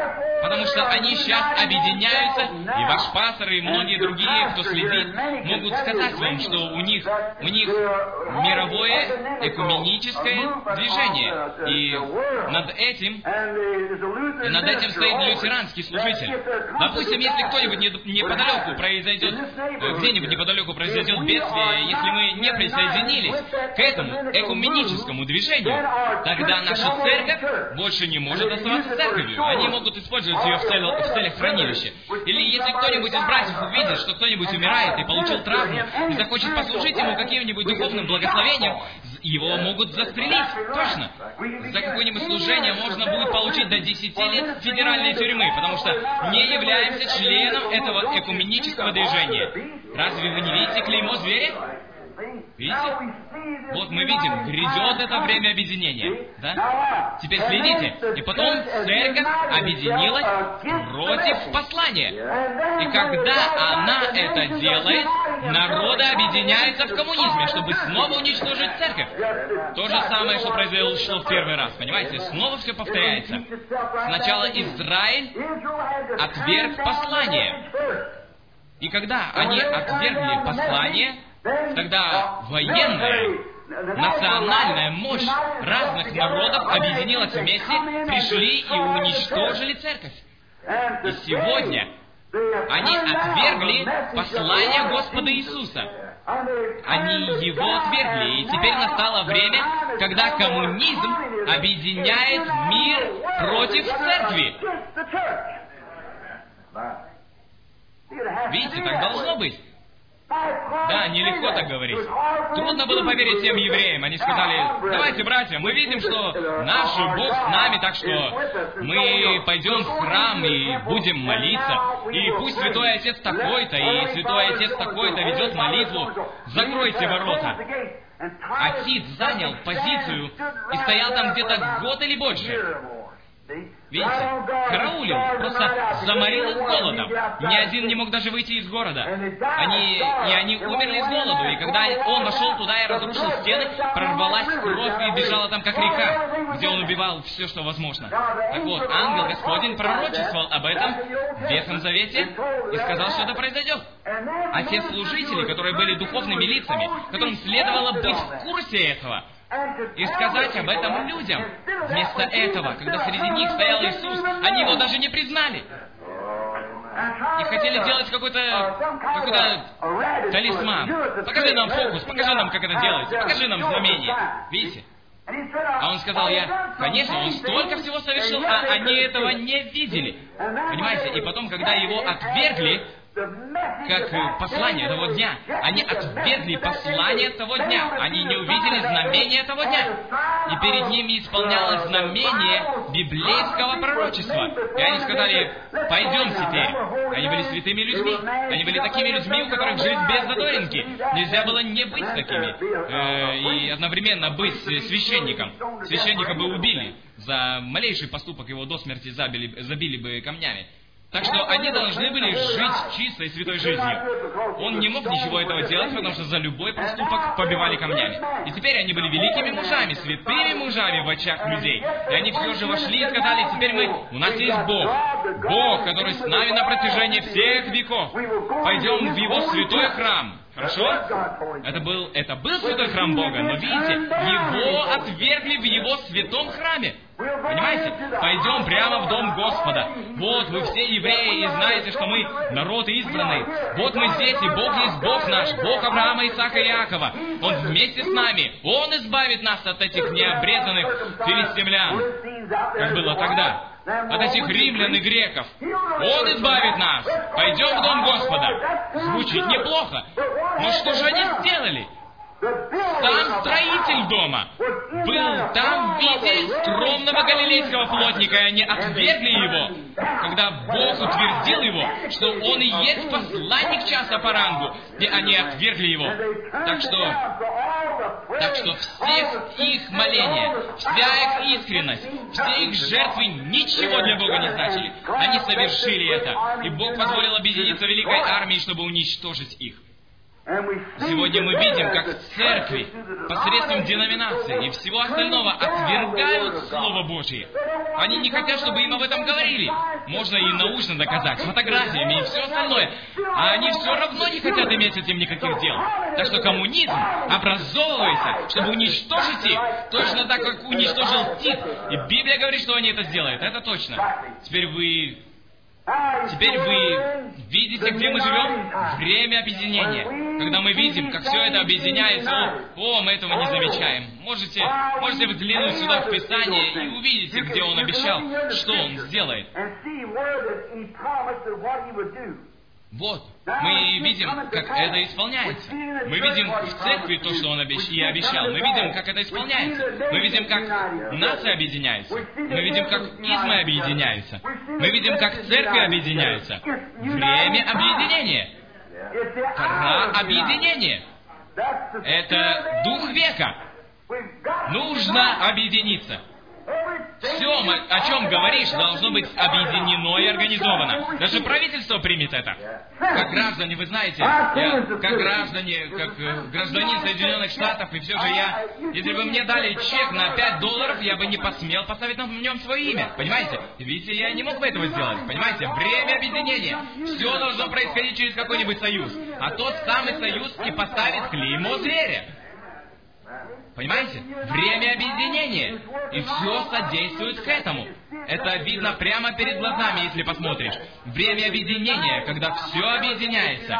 Потому что они сейчас объединяются, и ваш пастор, и многие другие, кто следит, могут сказать вам, что у них мировое экуменическое движение. И над этим стоит лютеранский служитель. Допустим, если кто-нибудь неподалеку произойдет, где-нибудь неподалеку произойдет бедствие, если мы не присоединились к этому экуменическому движению, тогда наша церковь больше не может оставаться церковью. Они могут использовать ее в целях хранилища. Или если кто-нибудь из братьев увидит, что кто-нибудь умирает и получил травму, и захочет послужить ему каким-нибудь духовным благословением, его могут застрелить. Точно. За какое-нибудь служение можно будет получить до 10 лет федеральной тюрьмы, потому что не являемся членом этого экуменического движения. Разве вы не видите клеймо зверя? Видите? Вот мы видим, грядет это время объединения. Да? Теперь следите. И потом церковь объединилась против послания. И когда она это делает, народы объединяются в коммунизме, чтобы снова уничтожить церковь. То же самое, что произошло в первый раз. Понимаете? Снова все повторяется. Сначала Израиль отверг послание. И когда они отвергли послание, тогда военная, национальная мощь разных народов объединилась вместе, пришли и уничтожили церковь. И сегодня они отвергли послание Господа Иисуса. Они его отвергли. И теперь настало время, когда коммунизм объединяет мир против церкви. Видите, так должно быть. Да, нелегко так говорить. Трудно было поверить тем евреям. Они сказали: давайте, братья, мы видим, что наш Бог с нами, так что мы пойдем в храм и будем молиться. И пусть Святой Отец такой-то и Святой Отец такой-то ведет молитву. Закройте ворота. А Тит занял позицию и стоял там где-то год или больше. Видите, караулил, просто заморил их голодом. Ни один не мог даже выйти из города. Они умерли с голоду. И когда он вошел туда и разрушил стены, прорвалась кровь и бежала там как река, где он убивал все, что возможно. Так вот, ангел Господень пророчествовал об этом в Ветхом Завете и сказал, что это произойдет. А те служители, которые были духовными лицами, которым следовало быть в курсе этого, и сказать об этом людям. Вместо этого, когда среди них стоял Иисус, они его даже не признали. И хотели делать какой-то талисман. Покажи нам фокус, покажи нам, как это делается, покажи нам знамение. Видите? А он сказал: конечно, он столько всего совершил, а они этого не видели. Понимаете? И потом, когда его отвергли, как послание того дня. Они отвергли послание того дня. Они не увидели знамения того дня. И перед ними исполнялось знамение библейского пророчества. И они сказали: пойдем теперь. Они были святыми людьми. Они были такими людьми, у которых жизнь без задоринки. Нельзя было не быть такими. И одновременно быть священником. Священника бы убили. За малейший поступок его до смерти забили бы камнями. Так что они должны были жить чистой святой жизнью. Он не мог ничего этого делать, потому что за любой проступок побивали камнями. И теперь они были великими мужами, святыми мужами в очах людей. И они все же вошли и сказали: теперь у нас есть Бог. Бог, который с нами на протяжении всех веков. Пойдем в Его святой храм. Хорошо? Это был святой храм Бога, но видите, его отвергли в Его святом храме. Понимаете? Пойдем прямо в дом Господа. Вот вы все евреи, и знаете, что мы народ избранный. Вот мы здесь, и Бог есть Бог наш, Бог Авраама, Исаака и Иакова. Он вместе с нами. Он избавит нас от этих необрезанных филистимлян, как было тогда. От этих римлян и греков. Он избавит нас. Пойдем в дом Господа. Звучит неплохо. Но что же они сделали? Сам строитель дома был там в виде скромного галилейского плотника, и они отвергли его, когда Бог утвердил его, что он и есть посланник часа по рангу, и они отвергли его. Так что всех их моления, вся их искренность, все их жертвы ничего для Бога не значили. Они совершили это, и Бог позволил объединиться великой армии, чтобы уничтожить их. Сегодня мы видим, как церкви посредством деноминации и всего остального отвергают Слово Божье. Они не хотят, чтобы им об этом говорили. Можно и научно доказать, фотографиями и все остальное. А они все равно не хотят иметь с этим никаких дел. Так что коммунизм образовывается, чтобы уничтожить их, точно так, как уничтожил Тит. И Библия говорит, что они это сделают. Это точно. Теперь вы видите, где мы живем? Время объединения. Когда мы видим, как все это объединяется, мы этого не замечаем. Можете взглянуть сюда в Писание и увидите, где Он обещал, что Он сделает. Вот, мы видим, как это исполняется. Мы видим в церкви то, что Он обещал. Мы видим, как это исполняется. Мы видим, как нации объединяются. Мы видим, как измы объединяются. Мы видим, как церкви объединяются. Время объединения. Пора объединения. Это дух века. Нужно объединиться. Все, о чем говоришь, должно быть объединено и организовано. Даже правительство примет это. Как граждане, вы знаете, как гражданин Соединенных Штатов, и все же если бы мне дали чек на $5, я бы не посмел поставить на нем свое имя. Понимаете? Видите, я не мог бы этого сделать. Понимаете? Время объединения. Все должно происходить через какой-нибудь союз. А тот самый союз и поставит клеймо зверя. Понимаете? Время объединения. И все содействует к этому. Это видно прямо перед глазами, если посмотришь. Время объединения, когда все объединяется.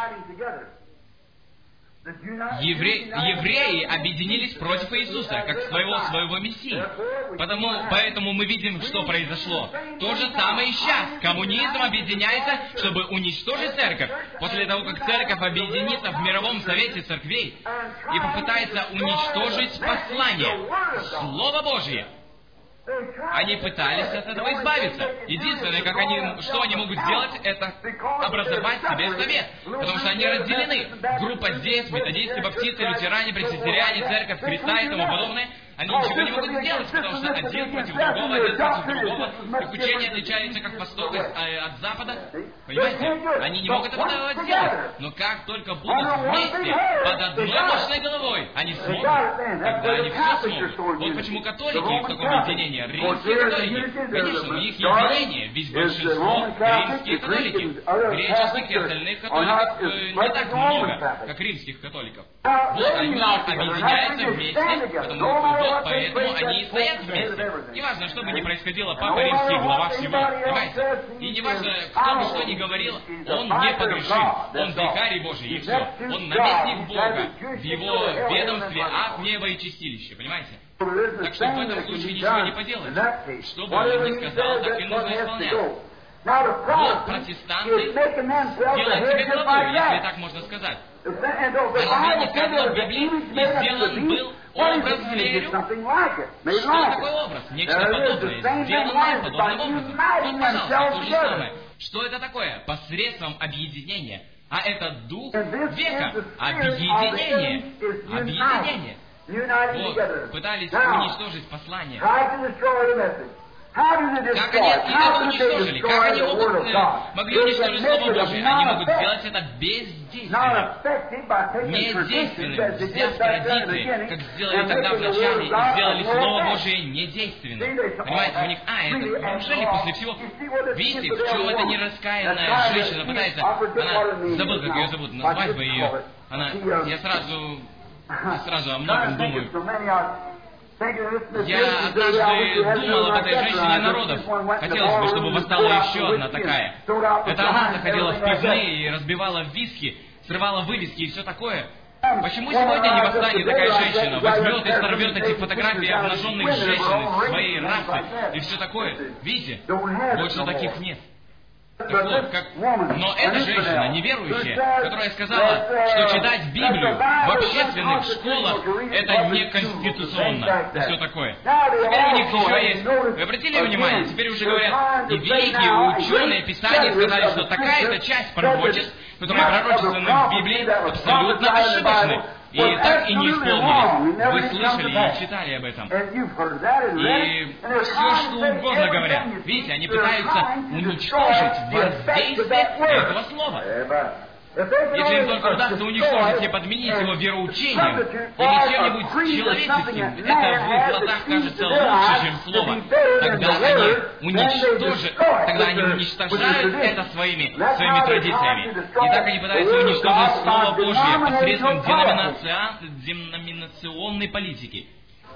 Евреи объединились против Иисуса, как своего Мессии. Поэтому мы видим, что произошло. То же самое и сейчас. Коммунизм объединяется, чтобы уничтожить церковь. После того, как церковь объединится в мировом совете церквей и попытается уничтожить послание, Слово Божье. Они пытались от этого избавиться. Единственное, что они могут сделать, это образовать себе совет. Потому что они разделены. Группа здесь, методисты, баптисты, лютеране, пресвитериане, церковь Христа и тому подобное. Они ничего не могут сделать, потому что один против другого, один против другого. Их учения отличаются как восток от запада. Понимаете? Они не могут этого сделать. Но как только будут вместе, под одной мощной головой, они смогут. Тогда они все смогут. Вот почему католики в таком единении. Римские католики. Конечно, у них единение, ведь большинство римские католики. Греческих и остальных католиков не так много, как римских католиков. Вот они объединяются вместе, поэтому они и стоят вместе. Неважно, что бы ни происходило, Папа Римский, глава всего, понимаете? И неважно, кто бы что ни говорил, он не погрешим. Он викарий Божий, и все. Он наместник Бога в его ведомстве, ад, небо и чистилище, понимаете? Так что в этом случае ничего не поделаешь. Что бы он ни сказал, так и нужно исполнять. Вот протестанты делают себе главой, если так можно сказать. Разве не сказано в Библии, и сделан был образ зверю? Что такое образ? Нечто подобное, сделанное подобным образом. Вот, пожалуйста, то же самое. Что это такое? Посредством объединения. А это дух века. Объединение. Объединение. Вот, пытались уничтожить послание. Как они это уничтожили? Как они могли уничтожить Слово Божие? Они могут сделать это бездейственно, недейственным, взяв традиции, как сделали тогда в начале, и сделали Слово Божие недейственным. Понимаете, у них, неужели после всего... Видите, в чем эта нераскаянная женщина пытается... Она, забыл, как ее зовут, назвать бы ее. Я сразу о многом думаю. Я однажды думал об этой женщине народов. Хотелось бы, чтобы восстала еще одна такая. Это она заходила в пивные и разбивала виски, срывала вывески и все такое. Почему сегодня не восстанет такая женщина? Возьмет и сорвет эти фотографии обнаженных женщин из своей расы и все такое. Видите? Больше таких нет. Так вот, но эта женщина, неверующая, которая сказала, что читать Библию в общественных школах это не конституционно, и все такое. Теперь у них еще есть, вы обратили внимание, теперь уже говорят, и великие ученые Писания сказали, что такая-то часть пророчеств, которые пророчествованы в Библии, абсолютно ошибочны. И так и не исполнились. Вы слышали и читали об этом. И все, что угодно говорят. Видите, они пытаются уничтожить воздействие этого слова. Если им только удастся уничтожить и подменить его вероучением или чем-нибудь человеческим, это в их глазах кажется лучше, чем слово. Тогда они уничтожают это своими традициями. И так они пытаются уничтожить Слово Божье посредством деноминационной политики.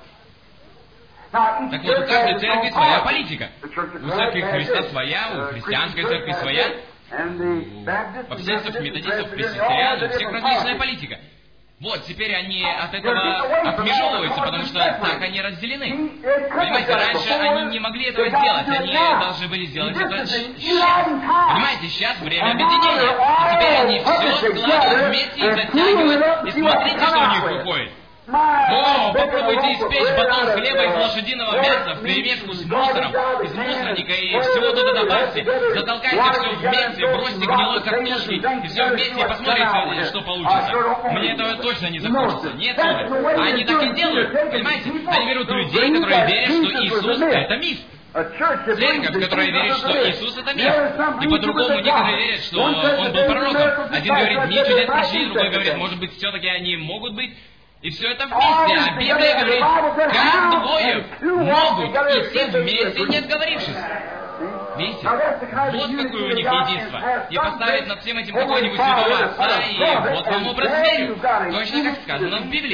Так вот, у каждой церкви своя политика. У церкви Христа своя, у христианской церкви своя, у баптистов, методистов, пресвитериан, у всех различная политика. Вот, теперь они от этого отмежевываются, потому что так они разделены. Понимаете, раньше они не могли этого сделать, они должны были сделать это сейчас. Понимаете, сейчас время объединения. И теперь они все складывают вместе и затягивают, и смотрите, что у них выходит. О, попробуйте испечь батон хлеба из лошадиного мяса вперемешку с мусором, из мусорника и всего туда добавьте. Затолкайте все вместе, бросьте гнилой картошки и все вместе и посмотрите, что получится. Мне этого точно не захочется. Нет, сударь. А они так и делают, понимаете? Они берут людей, которые верят, что Иисус — это миф. Церковь, которая верит, что Иисус — это миф. И по-другому некоторые верят, что Он был пророком. Один говорит, мне чудес пришли, другой говорит, может быть, все-таки они могут быть. И все это вместе. А Библия говорит, как двое могут идти вместе, не отговорившись. Видите? Вот какое у них единство. И поставить над всем этим какого-нибудь святого отца, и вот вам образ веры. Точно как сказано в Библии.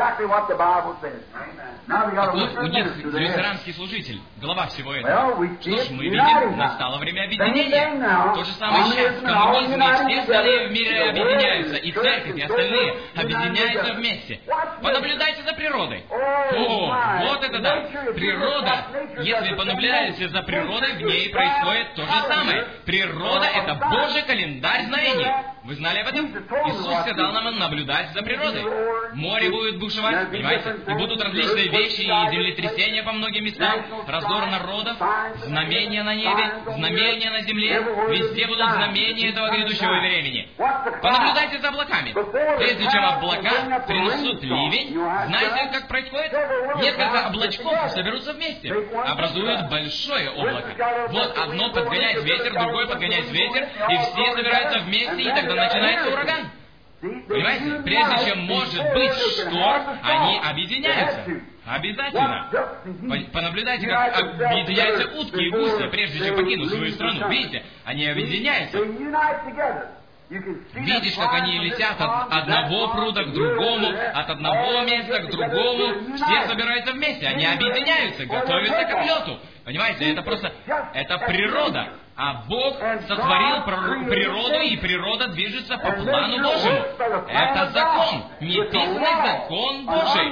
Так вот, у них лютеранский служитель, глава всего этого. Что ж, мы видим, настало время объединения. То же самое сейчас. Коммунизм и все остальные в мире объединяются. И церковь, и остальные объединяются вместе. Понаблюдайте за природой. О, вот это да. Природа. Если понаблюдаете за природой, в ней происходит то же самое. Природа — это Божий календарь знамений. Вы знали об этом? Иисус сказал нам наблюдать за природой. Море будет бушевать, понимаете? И будут различные вещи и землетрясения по многим местам, раздор народов, знамения на небе, знамения на земле. Везде будут знамения этого грядущего времени. Понаблюдайте за облаками. Прежде чем облака принесут ливень, знаете, как происходит? Несколько облачков соберутся вместе, образуют большое облако. Вот одно подгоняет ветер, другое подгоняет ветер, и все собираются вместе, и тогда начинается ураган. Понимаете? Прежде чем может быть шторм, они объединяются. Обязательно. Понаблюдайте, как объединяются утки и гуси, прежде чем покинуть свою страну. Видите? Они объединяются. Видишь, как они летят от одного пруда к другому, от одного места к другому. Все собираются вместе, они объединяются, готовятся к отлету. Понимаете, это просто... Это природа. А Бог сотворил природу, и природа движется по плану Божьему. Это закон, неписанный закон Божий.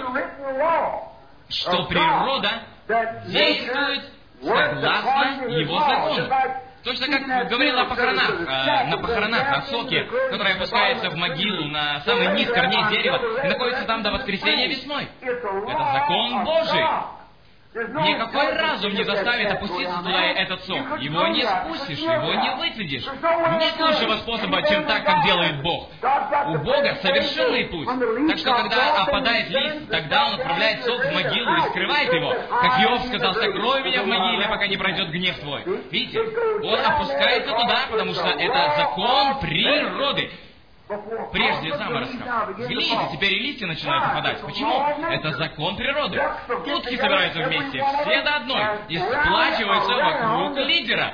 Что природа действует согласно Его закону. Точно как говорил о похоронах, на похоронах, о соке, который опускается в могилу на самый низ корней дерева и находится там до воскресенья весной. Это закон Божий. Никакой разум не заставит опуститься туда этот сок. Его не спустишь, его не выцедишь. Нет лучшего способа, чем так, как делает Бог. У Бога совершенный путь. Так что, когда опадает лист, тогда Он отправляет сок в могилу и скрывает его. Как Иов сказал, сокрой меня в могиле, пока не пройдет гнев твой. Видите? Он опускается туда, потому что это закон природы. Прежде заморозка. Взгляните, теперь и листья начинают опадать. Почему? Это закон природы. Утки собираются вместе, все до одной, и сплачиваются вокруг лидера.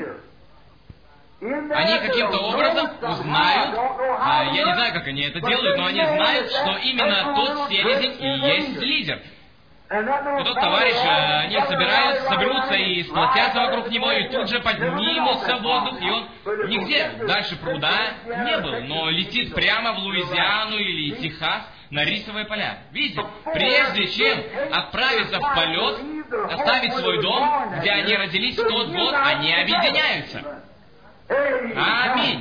Они каким-то образом узнают, я не знаю, как они это делают, но они знают, что именно тот селезень и есть лидер. И тот товарищ, они соберутся и сплотятся вокруг него, и тут же поднимутся в воздух, и он нигде дальше пруда не был, но летит прямо в Луизиану или Техас на рисовые поля. Видите, прежде чем отправиться в полет, оставить свой дом, где они родились в тот год, они объединяются. Аминь.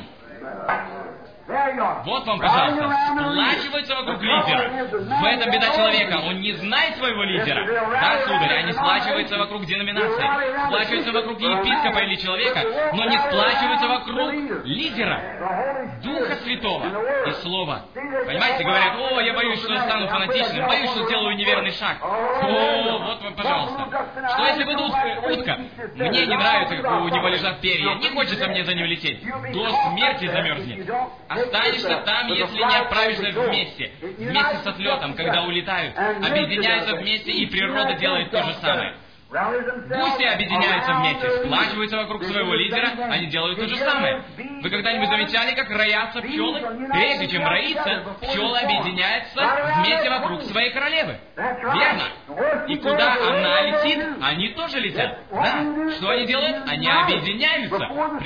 Вот вам, пожалуйста, сплачиваются вокруг лидера. В этом беда человека. Он не знает своего лидера. Да, сударь, они сплачиваются вокруг деноминации, сплачиваются вокруг епископа или человека, но не сплачиваются вокруг лидера, Духа Святого и Слова. Понимаете, говорят, о, я боюсь, что стану фанатичным, боюсь, что сделаю неверный шаг. О, вот вам, пожалуйста. Что если буду утка? Мне не нравится, как у него лежат перья, не хочется мне за ним лететь. До смерти замерзнет. Останешься там, если не отправишься вместе. Вместе с отлетом, когда улетают. Объединяются вместе, и природа делает то же самое. Гуси объединяются вместе, сплачиваются вокруг своего лидера, они делают то же самое. Вы когда-нибудь замечали, как роятся пчелы? Прежде чем роиться, пчелы объединяются вместе вокруг своей королевы. Верно? И куда она летит, они тоже летят. Да. Что они делают? Они объединяются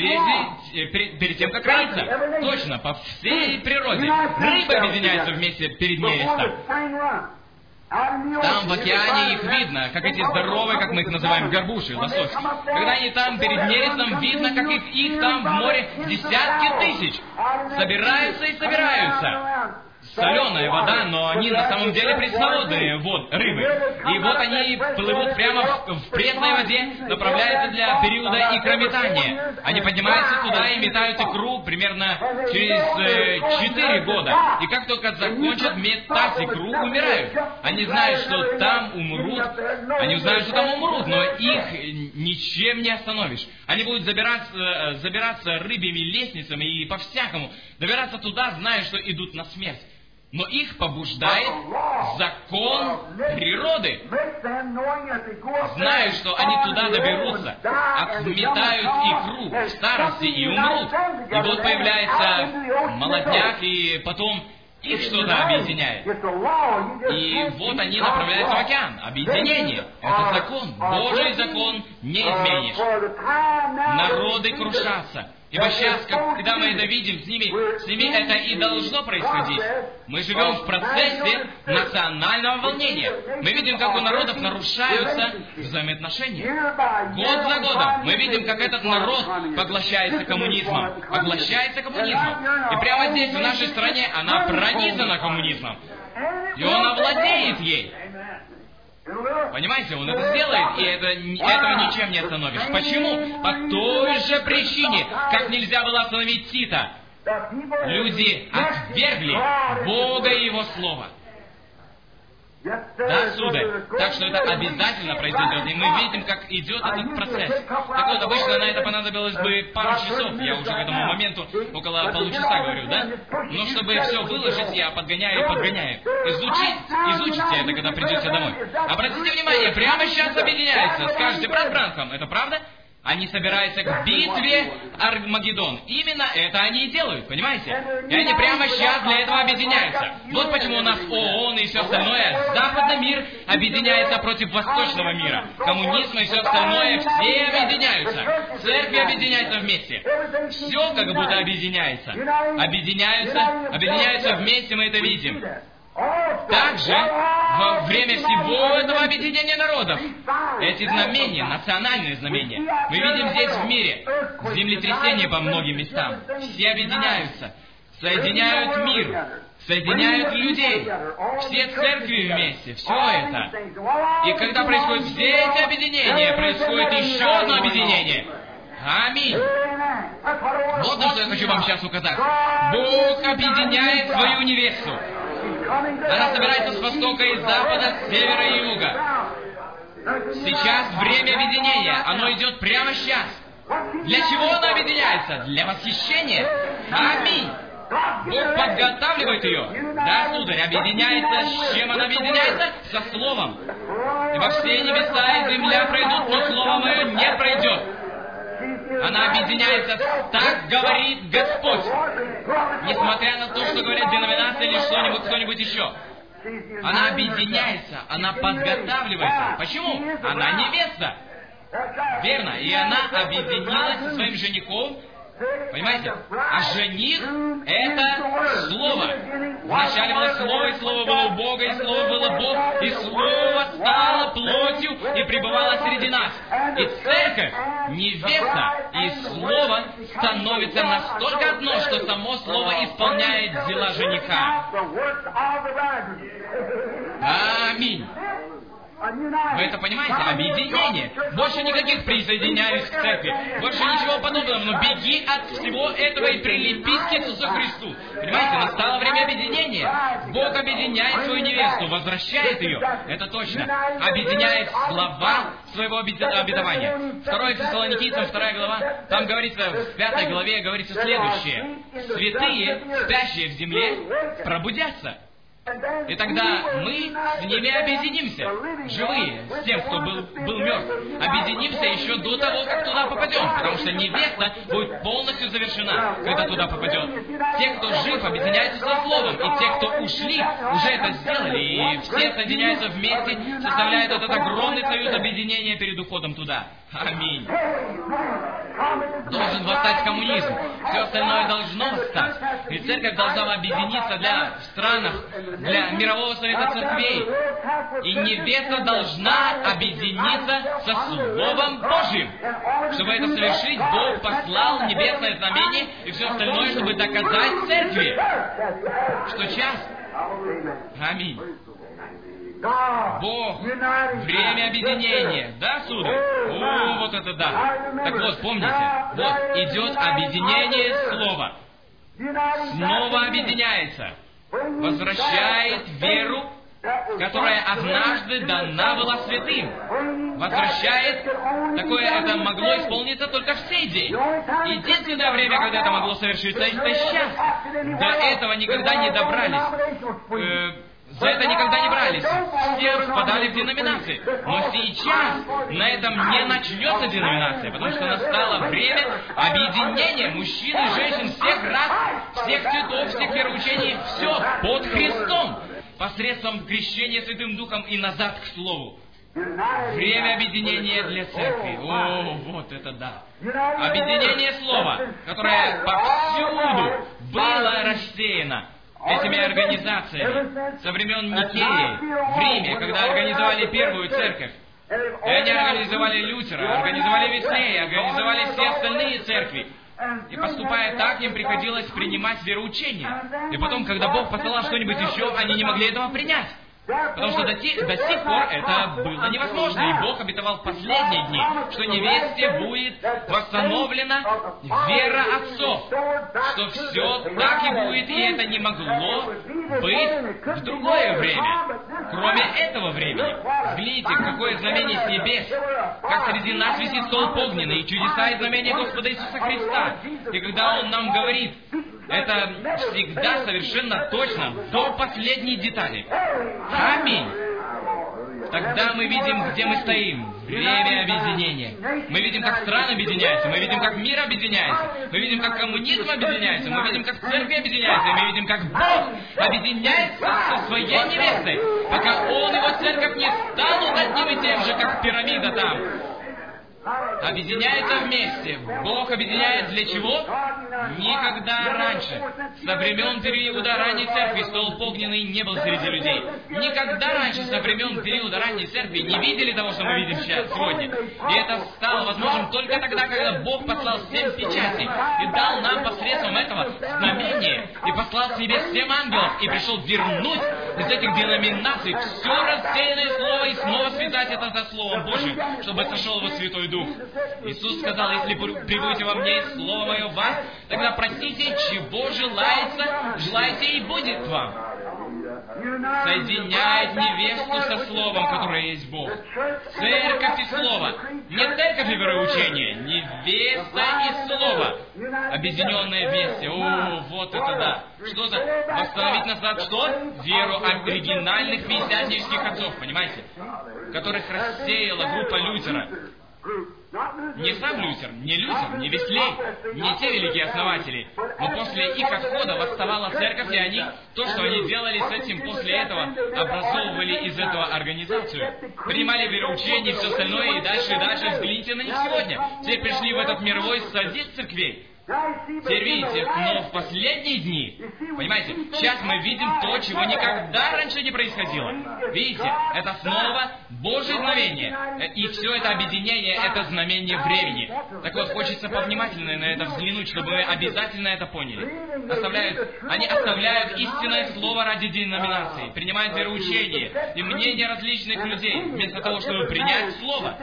перед тем, как роиться. Точно, по всей природе. Рыбы объединяются вместе перед нерестом. Там в океане их видно, как эти здоровые, как мы их называем, горбуши, лососи. Когда они там перед нерестом, видно, как их там в море десятки тысяч. Собираются и собираются. Соленая вода, но они на самом деле пресноводные рыбы. И вот они плывут прямо в пресной воде, направляются для периода икрометания. Они поднимаются туда и метают икру примерно через 4 года. И как только закончат метать икру, умирают. Они знают, что там умрут. Они знают, что там умрут, но их ничем не остановишь. Они будут забираться рыбьими лестницами и по-всякому. Добираться туда, зная, что идут на смерть. Но их побуждает закон природы. Зная, что они туда доберутся, отметают икру в старости и умрут. И вот появляется молодняк, и потом их что-то объединяет. И вот они направляются в океан. Объединение. Это закон. Божий закон не изменишь. Народы крушатся. Ибо сейчас, когда мы это видим, с ними это и должно происходить. Мы живем в процессе национального волнения. Мы видим, как у народов нарушаются взаимоотношения. Год за годом мы видим, как этот народ поглощается коммунизмом. Поглощается коммунизмом. И прямо здесь, в нашей стране, она пронизана коммунизмом. И он овладеет ей. Понимаете, он это сделает, и этого ничем не остановишь. Почему? По той же причине, как нельзя было остановить Тита. Люди отвергли Бога и Его Слово. Да, сударь. Так что это обязательно произойдет. И мы видим, как идет этот процесс. Так вот, обычно на это понадобилось бы пару часов. Я уже к этому моменту около получаса говорю, да? Но чтобы все выложить, я подгоняю и подгоняю. Изучите это, когда придете домой. Обратите внимание, прямо сейчас объединяются. Скажете, брат Бранхам, это правда? Они собираются к битве Армагеддон. Именно это они и делают, понимаете? И они прямо сейчас для этого объединяются. Вот почему у нас ООН и все остальное. Западный мир объединяется против восточного мира. Коммунизм и все остальное, все объединяются. Церкви объединяются вместе. Все как будто объединяется. Объединяются вместе, мы это видим. Также во время всего этого объединения народов, эти знамения, национальные знамения, мы видим здесь в мире землетрясения по многим местам. Все объединяются, соединяют мир, соединяют людей, все церкви вместе, все это. И когда происходят все эти объединения, происходит еще одно объединение. Аминь. Вот на что я хочу вам сейчас указать. Бог объединяет свою невесту. Она собирается с востока и запада, с севера и юга. Сейчас время объединения. Оно идет прямо сейчас. Для чего оно объединяется? Для восхищения. Аминь. Бог подготавливает ее. Да, сударь, объединяется. С чем она объединяется? Со Словом. И во все небеса и земля пройдут, но Слово Мое не пройдет. Она объединяется, так говорит Господь. Несмотря на то, что говорят деноминации или что-нибудь, кто-нибудь еще. Она объединяется, она подготавливается. Почему? Она невеста. Верно. И она объединилась со своим женихом. Понимаете? А жених — это Слово. Вначале было Слово, и Слово было у Бога, и Слово было Бог, и Слово стало плотью и пребывало среди нас. И церковь, невеста и Слово становятся настолько одно, что само Слово исполняет дела жениха. Аминь. Вы это понимаете? Объединение. Больше никаких присоединяюсь к церкви. Больше ничего подобного. Но беги от всего этого и прилепись к Иисусу Христу. Понимаете? Настало время объединения. Бог объединяет свою невесту, возвращает ее. Это точно. Объединяет слова своего обетования. 2 Фессалоникийцам, 2 глава, там говорится, в 5 главе говорится следующее. Святые, спящие в земле, пробудятся. И тогда мы с ними объединимся, живые, с тем, кто был мертв. Объединимся еще до того, как туда попадем, потому что невеста будет полностью завершена, когда туда попадет. Те, кто жив, объединяются со Словом, и те, кто ушли, уже это сделали, и все соединяются вместе, составляют этот огромный союз объединения перед уходом туда. Аминь. Должен восстать коммунизм. Все остальное должно восстать. И церковь должна объединиться в странах, для мирового совета церквей. И невеста должна объединиться со Словом Божьим. Чтобы это совершить, Бог послал небесное знамение и все остальное, чтобы доказать церкви, что час. Аминь. Бог, время объединения. Да, сударь? О, вот это да. Так вот, помните, вот идет объединение слова. Снова объединяется. Возвращает веру, которая однажды дана была святым. Возвращает, такое это могло исполниться только в сей день. Единственное время, когда это могло совершиться, это сейчас. До этого никогда не добрались. За это никогда не брались. Все распадали в деноминации. Но сейчас на этом не начнется деноминация, потому что настало время объединения мужчин и женщин всех рас, всех цветов, всех вероучений, все под Христом, посредством крещения Святым Духом и назад к Слову. Время объединения для церкви. О, вот это да. Объединение Слова, которое повсюду было рассеяно этими организациями со времен Никеи в Риме, когда организовали первую церковь. И они организовали Лютера, организовали Веслея, организовали все остальные церкви. И поступая так, им приходилось принимать вероучение. И потом, когда Бог посылал что-нибудь еще, они не могли этого принять. Потому что до сих пор это было невозможно. И Бог обетовал в последние дни, что невесте будет восстановлена вера отцов. Что все так и будет, и это не могло быть в другое время, кроме этого времени. Взгляните, какое знамение с небес, как среди нас висит столб огненный, и чудеса и знамения Господа Иисуса Христа. И когда Он нам говорит, это всегда совершенно точно, до последней детали. Аминь. Тогда мы видим, где мы стоим. Время объединения. Мы видим, как страны объединяются. Мы видим, как мир объединяется. Мы видим, как коммунизм объединяется. Мы видим, как церковь объединяется. И мы видим, как Бог объединяется со своей невестой. Пока Он и Его церковь не станут одним и тем же, как пирамида там. Объединяются вместе. Бог объединяет для чего? Никогда раньше. Со времен периода ранней церкви столб огненный не был среди людей. Никогда раньше, со времен периода ранней церкви, не видели того, что мы видим сейчас, сегодня. И это стало возможным только тогда, когда Бог послал 7 печатей и дал нам посредством этого знамение, и послал с небес 7 ангелов, и пришел вернуть из этих деноминаций все рассеянное слово и снова связать это за Словом Божьим, чтобы сошел его Святой Дух. Иисус сказал, если пребудете во мне, и Слово Мое в вас, тогда просите, чего желаете, и будет вам. Соединяет невесту со Словом, которое есть Бог. Церковь и Слово. Не церковь и вероучение, невеста и Слово. Объединенные вместе. О, вот это да. Что за... Восстановить назад что? Веру оригинальных пятидесятнических отцов, понимаете? Которых рассеяла группа Лютера. Не сам Лютер, не Веслей, не те великие основатели, но после их отхода восставала церковь, и они, то, что они делали с этим после этого, образовывали из этого организацию, принимали вероучение и все остальное, и дальше, взгляните на них сегодня. Все пришли в этот мировой совет церквей. Теперь видите, но в последние дни, понимаете, сейчас мы видим то, чего никогда раньше не происходило. Видите, это снова Божье знамение. И все это объединение, это знамение времени. Так вот, хочется повнимательнее на это взглянуть, чтобы мы обязательно это поняли. Они оставляют истинное слово ради деноминации, принимают вероучение и мнения различных людей, вместо того, чтобы принять слово.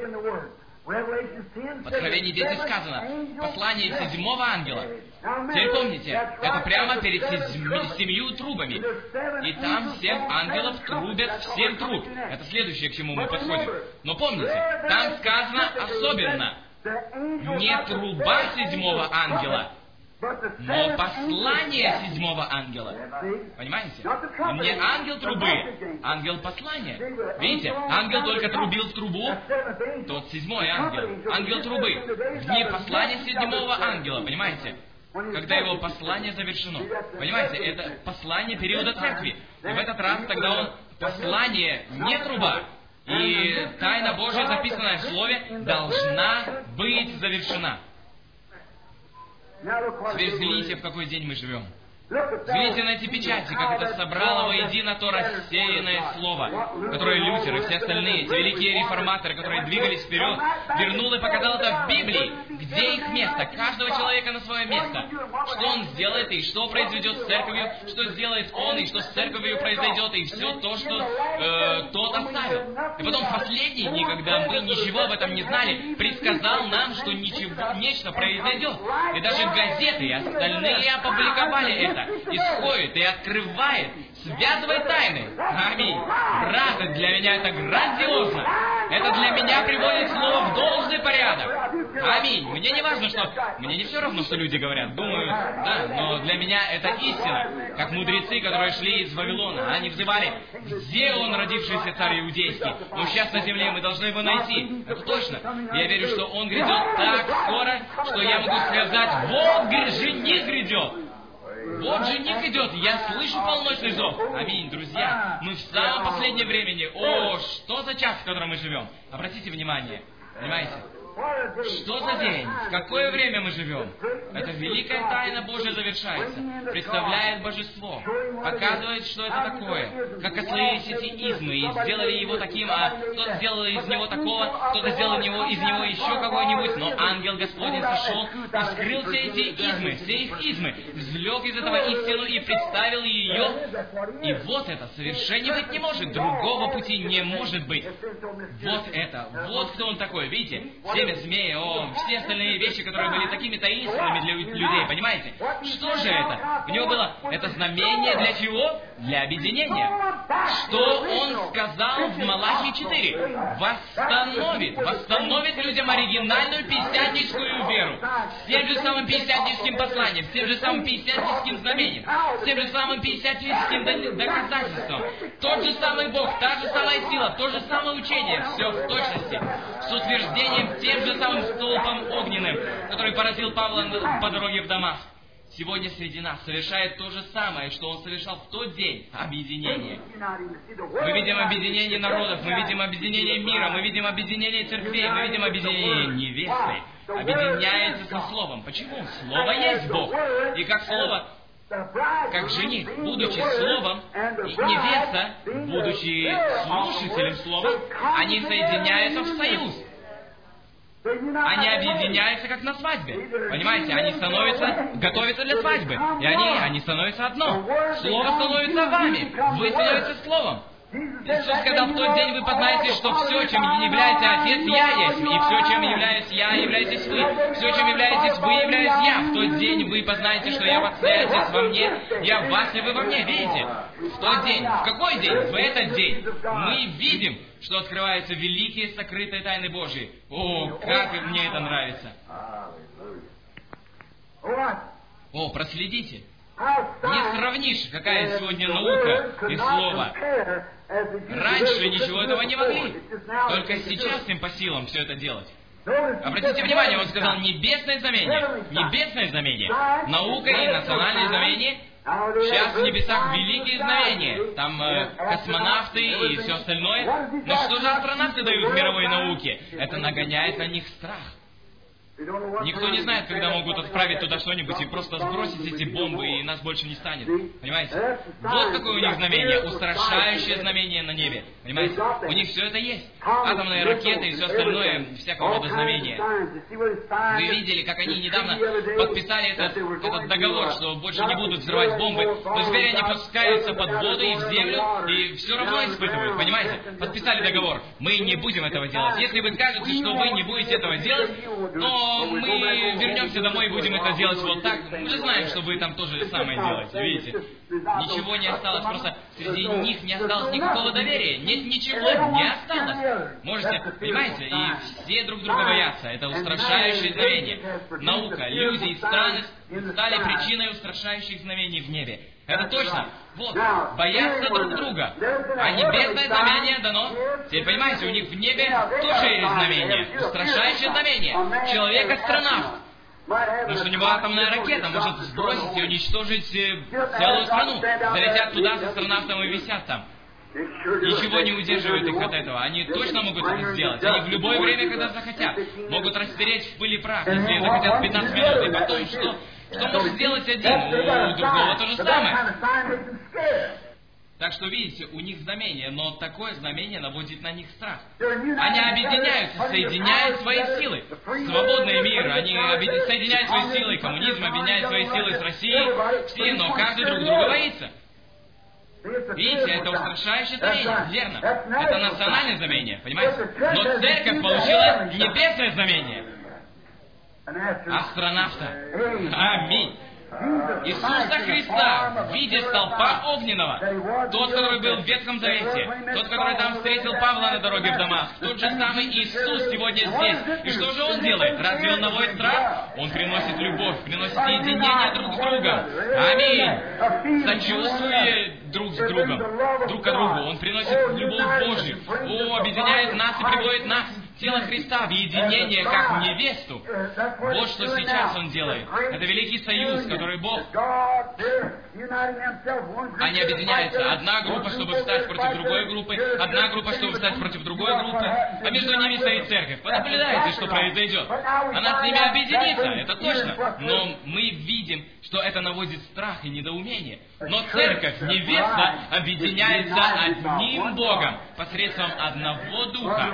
В Откровении 10 сказано, послание седьмого ангела. Теперь помните, это прямо перед 7 трубами. И там 7 ангелов трубят в 7 труб. Это следующее, к чему мы подходим. Но помните, там сказано особенно, не труба 7-го ангела, но послание 7-го ангела. Понимаете? Не ангел трубы, ангел послания. Видите, ангел только трубил в трубу, тот 7-й ангел, ангел трубы. В дни послания 7-го ангела, понимаете? Когда его послание завершено. Понимаете, это послание периода церкви. И в этот раз тогда он послание не труба. И тайна Божия, записанная в Слове, должна быть завершена. Теперь взгляните, в какой день мы живем. Взгляните на эти печати, как это собрало воедино то рассеянное слово, которое Лютер и все остальные, эти великие реформаторы, которые двигались вперед, вернул и показал это в Библии, где их место, каждого человека на свое место, что он сделает и что произведет с церковью, что сделает он и что с церковью произойдет, и все то, что тот оставил. И потом в последние дни, когда мы ничего об этом не знали, предсказал нам, что нечто произойдет. И даже газеты и остальные опубликовали это. Исходит и открывает, связывает тайны. Аминь. Брат, для меня это грандиозно. Это для меня приводит слово в должный порядок. Аминь. Мне не важно, что... Мне не все равно, что люди говорят. Думаю, да, но для меня это истина. Как мудрецы, которые шли из Вавилона. Они взывали, где он, родившийся царь иудейский? Но сейчас на земле мы должны его найти. Это точно. Я верю, что он грядет так скоро, что я могу сказать, вот жених грядет. Вот жених идет, я слышу полночный зов. Аминь, друзья. Мы в самом последнем времени. О, что за час, в котором мы живем? Обратите внимание. Понимаете? Что за день? В какое время мы живем? Эта великая тайна Божия завершается. Представляет божество. Показывает, что это такое. Как ословились эти измы и сделали его таким, а кто-то сделал из него такого, кто-то сделал из него еще какой-нибудь. Но ангел Господень сошел и вскрыл все эти измы, все их измы, извлек из этого истину и представил ее. И вот это совершение быть не может. Другого пути не может быть. Вот это. Вот кто он такой. Видите? Семя змея, все остальные вещи, которые были такими таинственными для людей, понимаете? Что же это? У него было это знамение для чего? Для объединения. Что он сказал в Малахии 4? Восстановит людям оригинальную пятидесятническую веру. С тем же самым пятидесятническим посланием, с тем же самым пятидесятническим знамением, с тем же самым пятидесятническим доказательством. Тот же самый Бог, та же самая сила, то же самое учение, все в точности, с утверждением тем же самым столпом огненным, который поразил Павла по дороге в Дамаск. Сегодня среди нас совершает то же самое, что он совершал в тот день — объединение. Мы видим объединение народов, мы видим объединение мира, мы видим объединение церквей, мы видим объединение невесты. Объединяется со Словом. Почему? Слово есть Бог. И как Слово, как жених, будучи Словом, и невеста, будучи слушателем Слова, они соединяются в союз. Они объединяются, как на свадьбе. Понимаете, они готовятся для свадьбы. И они становятся одно. Слово становится вами. Вы становитесь Словом. Иисус сказал, в тот день вы познаете, что все, чем является Отец, Я есть. И все, чем являюсь Я, являетесь вы. Все, чем являетесь вы, являюсь Я. В тот день вы познаете, что Я в Отце, Отец во мне, Я в вас, и вы во мне. Видите? В тот день. В какой день? В этот день. Мы видим, что открываются великие сокрытые тайны Божьи. О, как мне это нравится. О, проследите. Не сравнишь, какая сегодня наука и слово. Раньше ничего этого не могли. Только сейчас им по силам все это делать. Обратите внимание, он сказал небесное знамение. Небесное знамение. Наука и национальное знамение. Сейчас в небесах великие знамения. Там космонавты и все остальное. Но что же астронавты дают в мировой науке? Это нагоняет на них страх. Никто не знает, когда могут отправить туда что-нибудь и просто сбросить эти бомбы, и нас больше не станет. Понимаете? Вот какое у них знамение, устрашающее знамение на небе. Понимаете? У них все это есть. Атомные ракеты и все остальное, всякого рода знамения. Вы видели, как они недавно подписали этот договор, что больше не будут взрывать бомбы, но теперь они пускаются под воду и в землю, и все равно испытывают. Понимаете? Подписали договор. Мы не будем этого делать. Если вы скажете, что вы не будете этого делать, то мы вернемся домой и будем это делать вот так. Мы же знаем, что вы там тоже самое делаете, видите? Ничего не осталось, просто среди них не осталось никакого доверия. Нет, ничего не осталось. Можете, понимаете? И все друг друга боятся. Это устрашающее знамение. Наука, люди и страны стали причиной устрашающих знамений в небе. Это точно. Вот, боятся друг друга. А небесное знамение дано. Теперь понимаете, у них в небе тоже есть знамение. Устрашающее знамение. Человек-астронавт. Потому что у него атомная ракета может сбросить и уничтожить целую страну. Залетят туда с астронавтом и висят там. Ничего не удерживает их от этого. Они точно могут это сделать. Они в любое время, когда захотят, могут растереть в пыль и прах, если захотят 15 минут. И потом, что может сделать один? У другого то же самое. Так что, видите, у них знамение, но такое знамение наводит на них страх. Они объединяются, соединяют свои силы. Свободный мир, они соединяют свои силы. Коммунизм объединяет свои силы с Россией. Все, но каждый друг друга боится. Видите, это устрашающее знамение, верно. Это национальное знамение, понимаете? Но церковь получила небесное знамение. Астронавта. Аминь. Иисуса Христа в виде столпа огненного. Тот, который был в Ветхом Завете. Тот, который там встретил Павла на дороге в Дамаск. Тот же самый Иисус сегодня здесь. И что же Он делает? Разве Он наводит страх? Он приносит любовь, приносит единение друг с другом. Аминь. Сочувствие друг с другом, друг к другу. Он приносит любовь Божью. Объединяет нас и приводит нас, тело Христа, в единение, как невесту. Вот что сейчас Он делает. Это великий союз, который Бог... Они объединяются. Одна группа, чтобы встать против другой группы, одна группа, чтобы встать против другой группы, а между ними стоит церковь. Понаблюдайте, что произойдет. Она с ними объединится, это точно. Но мы видим, что это наводит страх и недоумение. Но церковь, невеста, объединяется одним Богом посредством одного Духа.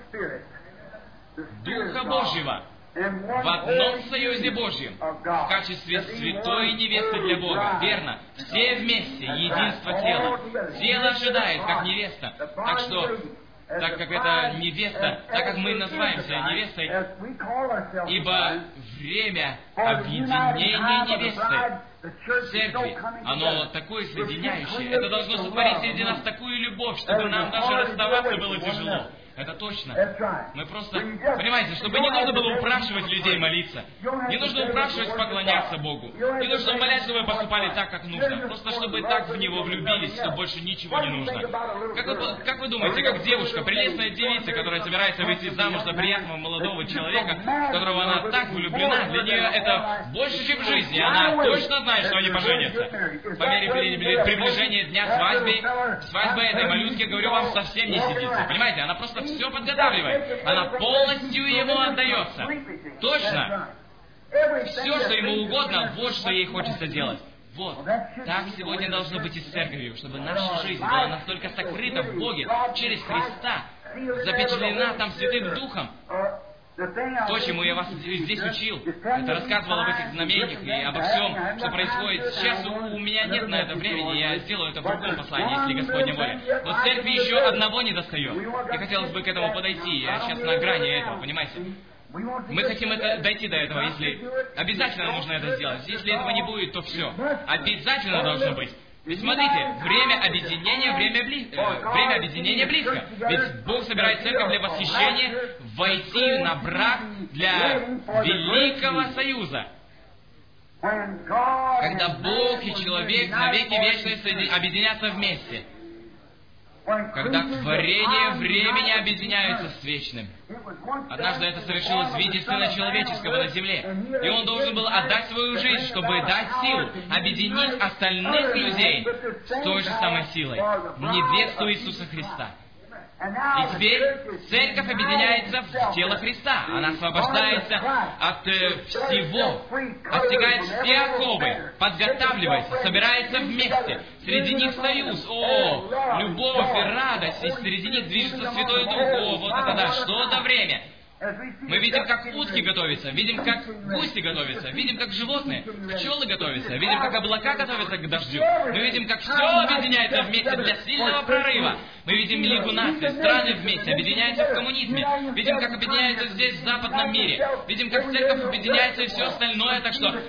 Духа Божьего. В одном союзе Божьем, в качестве святой невесты для Бога. Верно. Все вместе, единство тела. Тело ожидает, как невеста. Так что, так как это невеста, так как мы называемся невестой, ибо время объединения невесты, церкви, оно такое соединяющее. Это должно сотворить среди нас такую любовь, чтобы нам даже расставаться было тяжело. Это точно. Мы просто... Понимаете, чтобы не нужно было упрашивать людей молиться. Не нужно упрашивать поклоняться Богу. Не нужно умолять, чтобы вы поступали так, как нужно. Просто чтобы так в Него влюбились, что больше ничего не нужно. Как вы думаете, как девушка, прелестная девица, которая собирается выйти замуж за приятного молодого человека, в которого она так влюблена, для нее это больше, чем в жизни. Она точно знает, что они поженятся. По мере приближения дня свадьбы этой малютки, говорю вам, совсем не сидится. Понимаете, она просто все подготавливает. Она полностью ему отдается. Точно. Все, что ему угодно, вот что ей хочется делать. Вот. Так сегодня должно быть и с церковью, чтобы наша жизнь была настолько сокрыта в Боге через Христа, запечатлена там Святым Духом. То, чему я вас здесь учил, это рассказывал об этих знамениях и обо всем, что происходит. Сейчас у меня нет на это времени, я сделаю это в другом послании, если Господня воля. Но церкви еще одного не достает. И хотелось бы к этому подойти, я сейчас на грани этого, понимаете? Мы хотим дойти до этого, если... Обязательно нужно это сделать. Если этого не будет, то все. Обязательно должно быть. Ведь смотрите, время объединения близко. Ведь Бог собирает церковь для восхищения, войти на брак для великого союза. Когда Бог и человек навеки вечные объединятся вместе. Когда творение времени объединяются с вечным. Однажды это совершилось в виде Сына Человеческого на земле. И Он должен был отдать свою жизнь, чтобы дать силу, объединить остальных людей с той же самой силой, в невесту Иисуса Христа. И теперь церковь объединяется в тело Христа. Она освобождается от всего, отсекает все оковы, подготавливается, собирается вместе. Среди них союз. О, любовь и радость. И среди них движется Святой Дух. О, вот это да, что за время! Мы видим, как утки готовятся, видим, как гуси готовятся, видим, как животные, пчелы готовятся, видим, как облака готовятся к дождю. Мы видим, как все объединяется вместе для сильного прорыва. Мы видим Лигу наций, страны вместе, объединяются в коммунизме. Видим, как объединяются здесь, в западном мире. Видим, как церковь объединяется и все остальное. Так что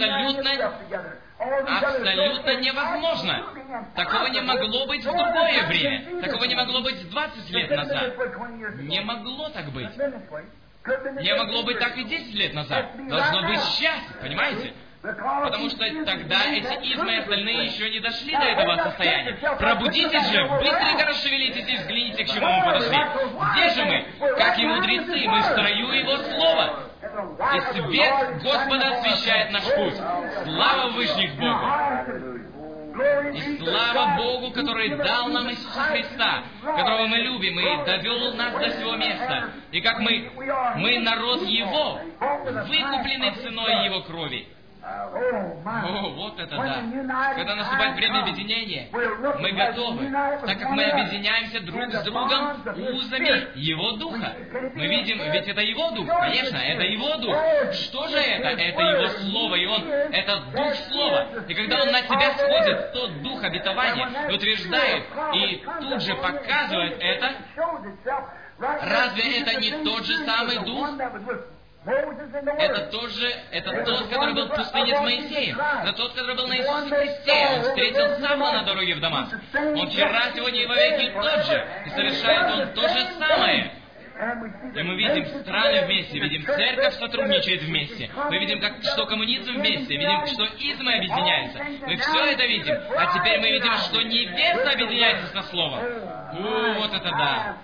абсолютно невозможно. Такого не могло быть в другое время. Такого не могло быть 20 лет назад. Не могло так быть. Не могло быть так и 10 лет назад. Должно быть сейчас, понимаете? Потому что тогда эти измы и остальные еще не дошли до этого состояния. Пробудитесь же, быстренько расшевелитесь и взгляните, к чему мы подошли. Где же мы? Как и мудрецы, мы в строю Его Слова. И свет Господа освещает наш путь. Слава Вышних Богу! И слава Богу, который дал нам Иисуса Христа, которого мы любим и довел нас до сего места. И как мы народ Его, выкуплены ценой Его крови. О, вот это да! Когда наступает время объединения, мы готовы, так как мы объединяемся друг с другом узами Его Духа. Мы видим, ведь это Его Дух, конечно, это Его Дух. Что же это? Это Его Слово, и это Дух Слова. И когда Он на тебя сходит, тот Дух обетования утверждает и тут же показывает это, разве это не тот же самый Дух? Это тот, который был в пустыне с Моисеем. Это тот, который был на Иисусе Христе. Он встретил Савла на дороге в Дамаск. Он вчера, сегодня и вовеки тот же. И совершает Он то же самое. И мы видим страны вместе, видим церковь сотрудничает вместе. Мы видим, что коммунизм вместе, видим, что измы объединяются. Мы все это видим. А теперь мы видим, что невеста объединяется со Словом. О, вот это да!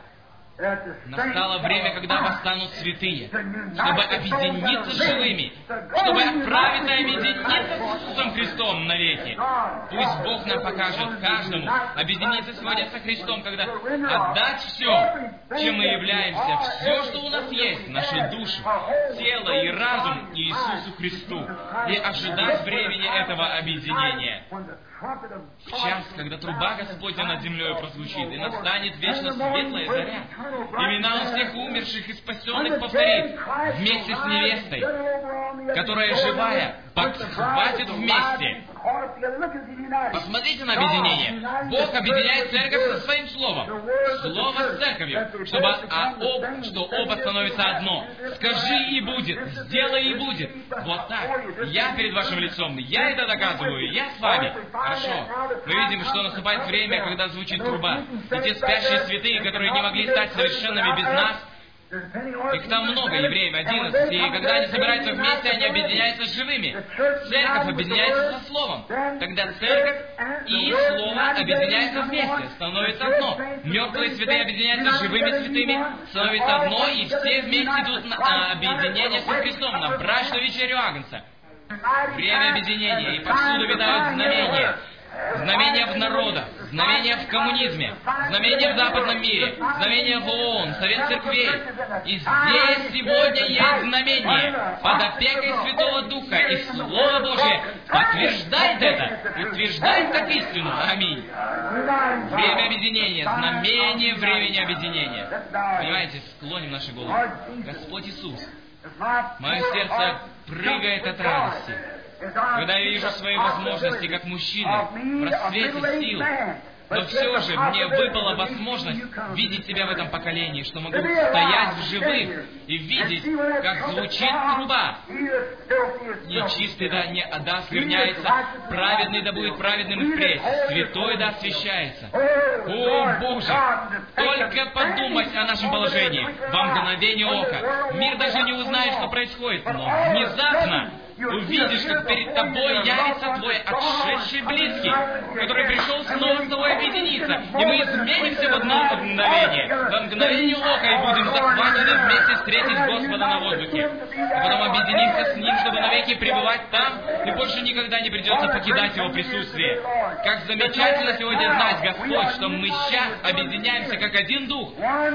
Настало время, когда восстанут святые, чтобы объединиться с живыми, чтобы отправиться и объединиться с Иисусом Христом навеки. Пусть Бог нам покажет каждому объединиться сегодня со Христом, когда отдать все, чем мы являемся, все, что у нас есть, наши души, тело и разум Иисусу Христу, и ожидать времени этого объединения. В час, когда труба Господня над землей прозвучит, и настанет вечно светлая заря, имена всех умерших и спасенных повторит вместе с невестой, которая живая, подхватит вместе. Посмотрите на объединение. Бог объединяет церковь со своим словом. Слово с церковью, что оба становятся одно. Скажи и будет, сделай и будет. Вот так. Я перед вашим лицом, я это доказываю, я с вами. Хорошо. Мы видим, что наступает время, когда звучит труба. И те спящие святые, которые не могли стать совершенными без нас, их там много, евреев 11, и когда они собираются вместе, они объединяются с живыми. Церковь объединяется со Словом. Тогда церковь и Слово объединяются вместе, становится одно. Мертвые святые объединяются с живыми святыми, становится одно, и все вместе идут на объединение со Христом, на брачную вечерю Агнца. Время объединения, и повсюду видают знамения. Знамения в народах, знамения в коммунизме, знамения в западном мире, знамения в ООН, Совет Церквей. И здесь сегодня есть знамение под опекой Святого Духа, и Слово Божие подтверждает это, утверждает как истину. Аминь. Время объединения, знамение времени объединения. Понимаете, склоним наши головы. Господь Иисус, мое сердце прыгает от радости, когда я вижу свои возможности как мужчины в расцвете сил. Но все же мне выпала возможность видеть себя в этом поколении, что могу стоять в живых и видеть, как звучит труба. Нечистый да оскверняется, праведный да будет праведным и впредь, святой да освящается. О, Боже! Только подумать о нашем положении. Во мгновение ока. Мир даже не узнает, что происходит, но внезапно увидишь, как перед тобой явится твой отшедший близкий, который пришел снова с тобой объединиться, и мы изменимся в одно мгновение, во мгновение ока, и будем захвачены вместе встретить Господа на воздухе, а потом объединимся с Ним, чтобы навеки пребывать там, и больше никогда не придется покидать Его присутствие. Как замечательно сегодня знать, Господь, что мы сейчас объединяемся как один Дух,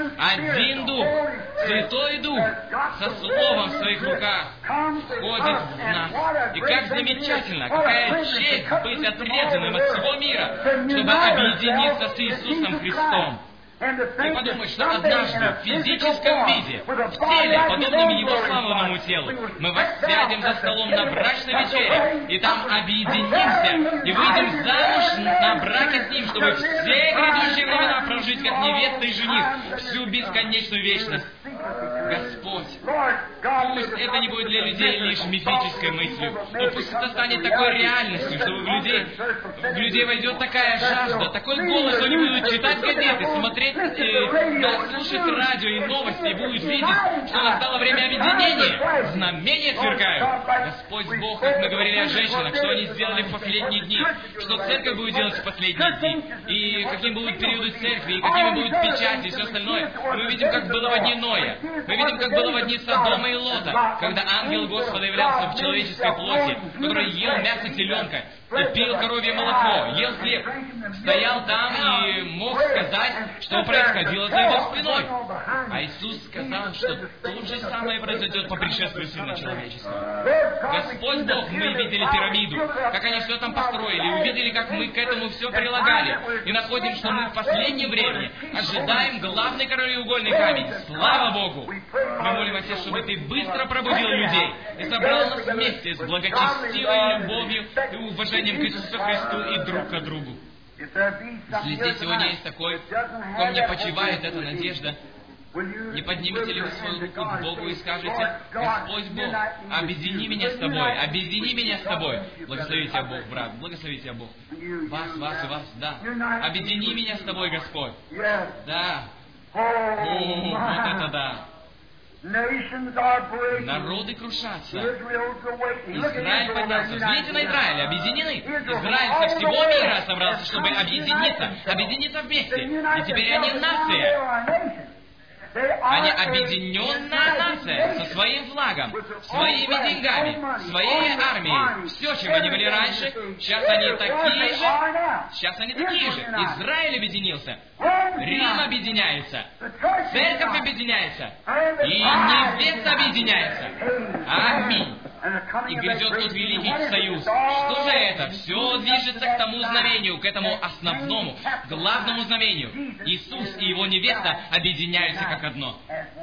Святой Дух, со Словом в своих руках, входит в нас. И как замечательно, какая честь быть отрезанным от всего мира, чтобы объединиться с Иисусом Христом. И подумать, что однажды в физическом виде, в теле, подобном Его славному телу, мы воссядем за столом на брачной вечере, и там объединимся, и выйдем замуж на браке с Ним, чтобы все грядущие времена прожить как невеста и жених всю бесконечную вечность. Господь, пусть это не будет для людей лишь мифической мыслью, но пусть это станет такой реальностью, чтобы в людей войдет такая жажда, такой голод, что они будут читать газеты, смотреть, слушать радио и новости, и будут видеть, что настало время объединения, знамения сверкают. Господь Бог, как мы говорили о женщинах, что они сделали в последние дни, что церковь будет делать в последние дни, и каким будут периоды церкви, и какими будут печати и все остальное. Мы видим, как было в дни Ноя. Мы видим, как было в дни Содома и Лота, когда ангел Господа являлся в человеческой плоти, который ел мясо теленка, и пил коровье молоко, ел хлеб, стоял там и мог сказать, что происходило за его спиной. А Иисус сказал, что то же самое произойдет по пришествию Сына Человеческого. Господь Бог, мы видели пирамиду, как они все там построили, и увидели, как мы к этому все прилагали, и находим, что мы в последнее время ожидаем главный краеугольный камень. Слава Богу! Мы молим, Отец, чтобы Ты быстро пробудил людей и собрал нас вместе с благочестивой любовью и уважением к Иисусу Христу и друг к другу. Если здесь сегодня есть такой, в ком не почивает эта надежда, не поднимете ли вы свою руку к Богу и скажете: Господь Бог, объедини меня с Тобой, объедини меня с Тобой. Благослови Тебя Бог, брат, благослови Тебя Бог. Вас и вас, да. Объедини меня с Тобой, Господь. Да. О, вот это да. Народы крушатся. Израиль поднялся. Взгляните на Израиль, объединены. Израиль со всего мира собрался, чтобы объединиться вместе. И теперь они нация. Они объединенная нация со своим флагом, своими деньгами, своей армией. Все, чем они были раньше, сейчас они такие же. Израиль объединился. Рим объединяется. Церковь объединяется. И невеста объединяется. Аминь. И грядет тот великий союз. Что же это? Все движется к тому знамению, к этому основному, главному знамению. Иисус и Его невеста объединяются как одно.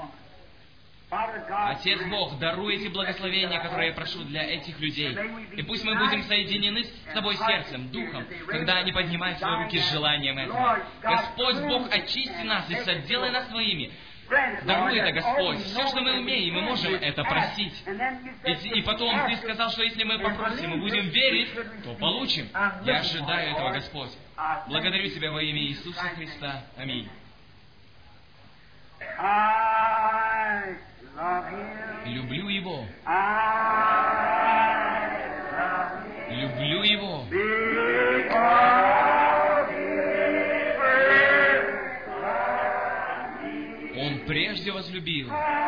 Отец Бог, даруй эти благословения, которые я прошу для этих людей. И пусть мы будем соединены с Тобой сердцем, духом, когда они поднимают свои руки с желанием этого. Господь Бог, очисти нас и соделай нас своими. Даруй это, Господь. Все, что мы умеем, мы можем это просить. И потом Ты сказал, что если мы попросим и будем верить, то получим. Я ожидаю этого, Господь. Благодарю Тебя во имя Иисуса Христа. Аминь. Люблю Его. Люблю Его. Он прежде возлюбил.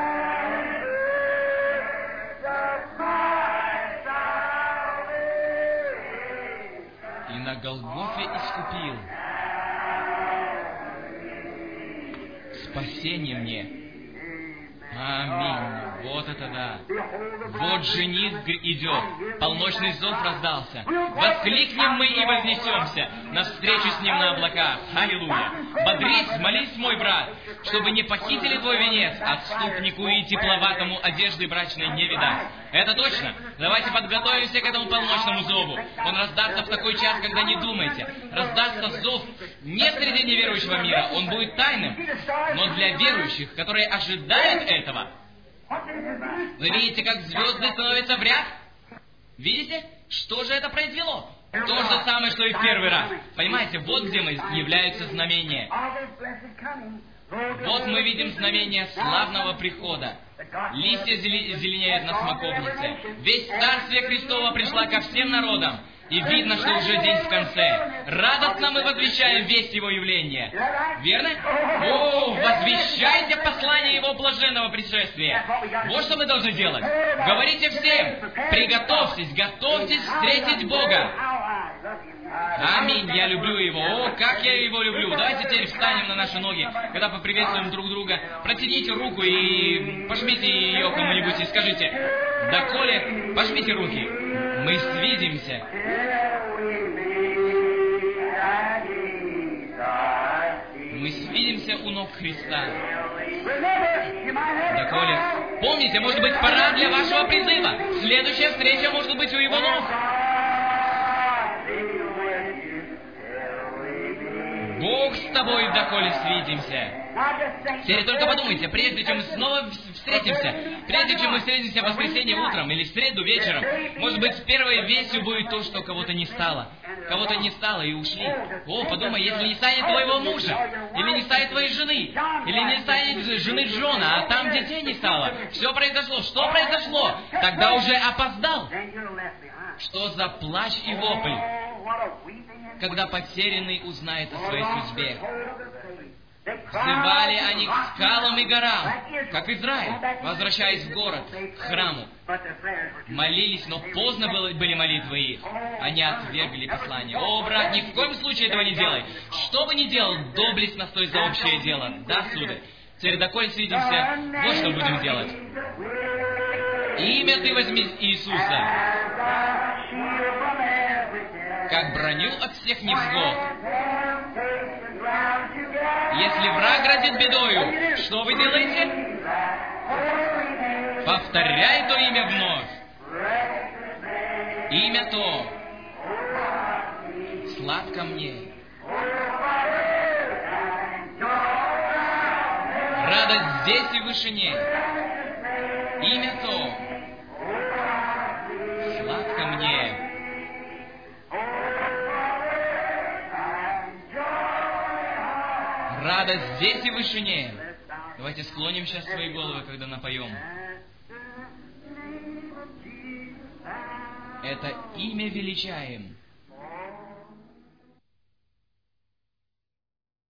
И на Голгофе искупил. Спасение мне. Аминь. Вот это да. Вот жених идет. Полночный зов раздался. Воскликнем мы и вознесемся навстречу с ним на облаках. Аллилуйя. Бодрись, молись, мой брат, чтобы не похитили твой венец, отступнику и тепловатому одежды брачной не видать. Это точно. Давайте подготовимся к этому полночному зову. Он раздастся в такой час, когда не думаете. Раздастся зов не среди неверующего мира. Он будет тайным. Но для верующих, которые ожидают этого. Вы видите, как звезды становятся в ряд? Видите? Что же это произвело? То же самое, что и в первый раз. Понимаете, вот где мы являются знамения. Вот мы видим знамение славного прихода, Листья зеленеют на смоковнице. Весть Царствия Христова пришла ко всем народам. И видно, что уже день в конце. Радостно мы возвещаем весть Его явления. Верно? О, возвещайте послание Его блаженного пришествия. Вот что мы должны делать. Говорите всем, приготовьтесь, готовьтесь встретить Бога. Аминь, я люблю Его. О, как я Его люблю. Давайте теперь встанем на наши ноги, когда поприветствуем друг друга. Протяните руку и пожмите ее кому-нибудь и скажите: «Доколе, пожмите руки, мы свидимся». Мы свидимся у ног Христа. Доколе, помните, может быть, пора для вашего призыва. Следующая встреча может быть у Его ног. Бог с тобой, доколе свидимся. Теперь только подумайте, прежде чем мы снова встретимся, прежде чем мы встретимся в воскресенье утром или в среду вечером, может быть, первой вестью будет то, что кого-то не стало. Кого-то не стало и ушли. О, подумай, если не станет твоего мужа, или не станет твоей жены, или не станет жены Джона, а там детей не стало. Все произошло. Что произошло? Тогда уже опоздал. Что за плач и вопль, когда потерянный узнает о своей судьбе. Взывали они к скалам и горам, как Израиль, возвращаясь в город, к храму. Молились, но поздно были молитвы их. Они отвергли послание. О, брат, ни в коем случае этого не делай. Что бы ни делал, доблестно стой за общее дело. Да, сударь? Теперь, доколе свидимся, вот что будем делать. Имя ты возьми Иисуса, как броню от всех невзгод. Если враг грозит бедою, что вы делаете? Повторяй то имя вновь. Имя то сладко мне. Радость здесь и в вышине. Имя то сладко мне. Радость здесь и в вышине. Давайте склоним сейчас свои головы, когда напоем. Это имя величаем.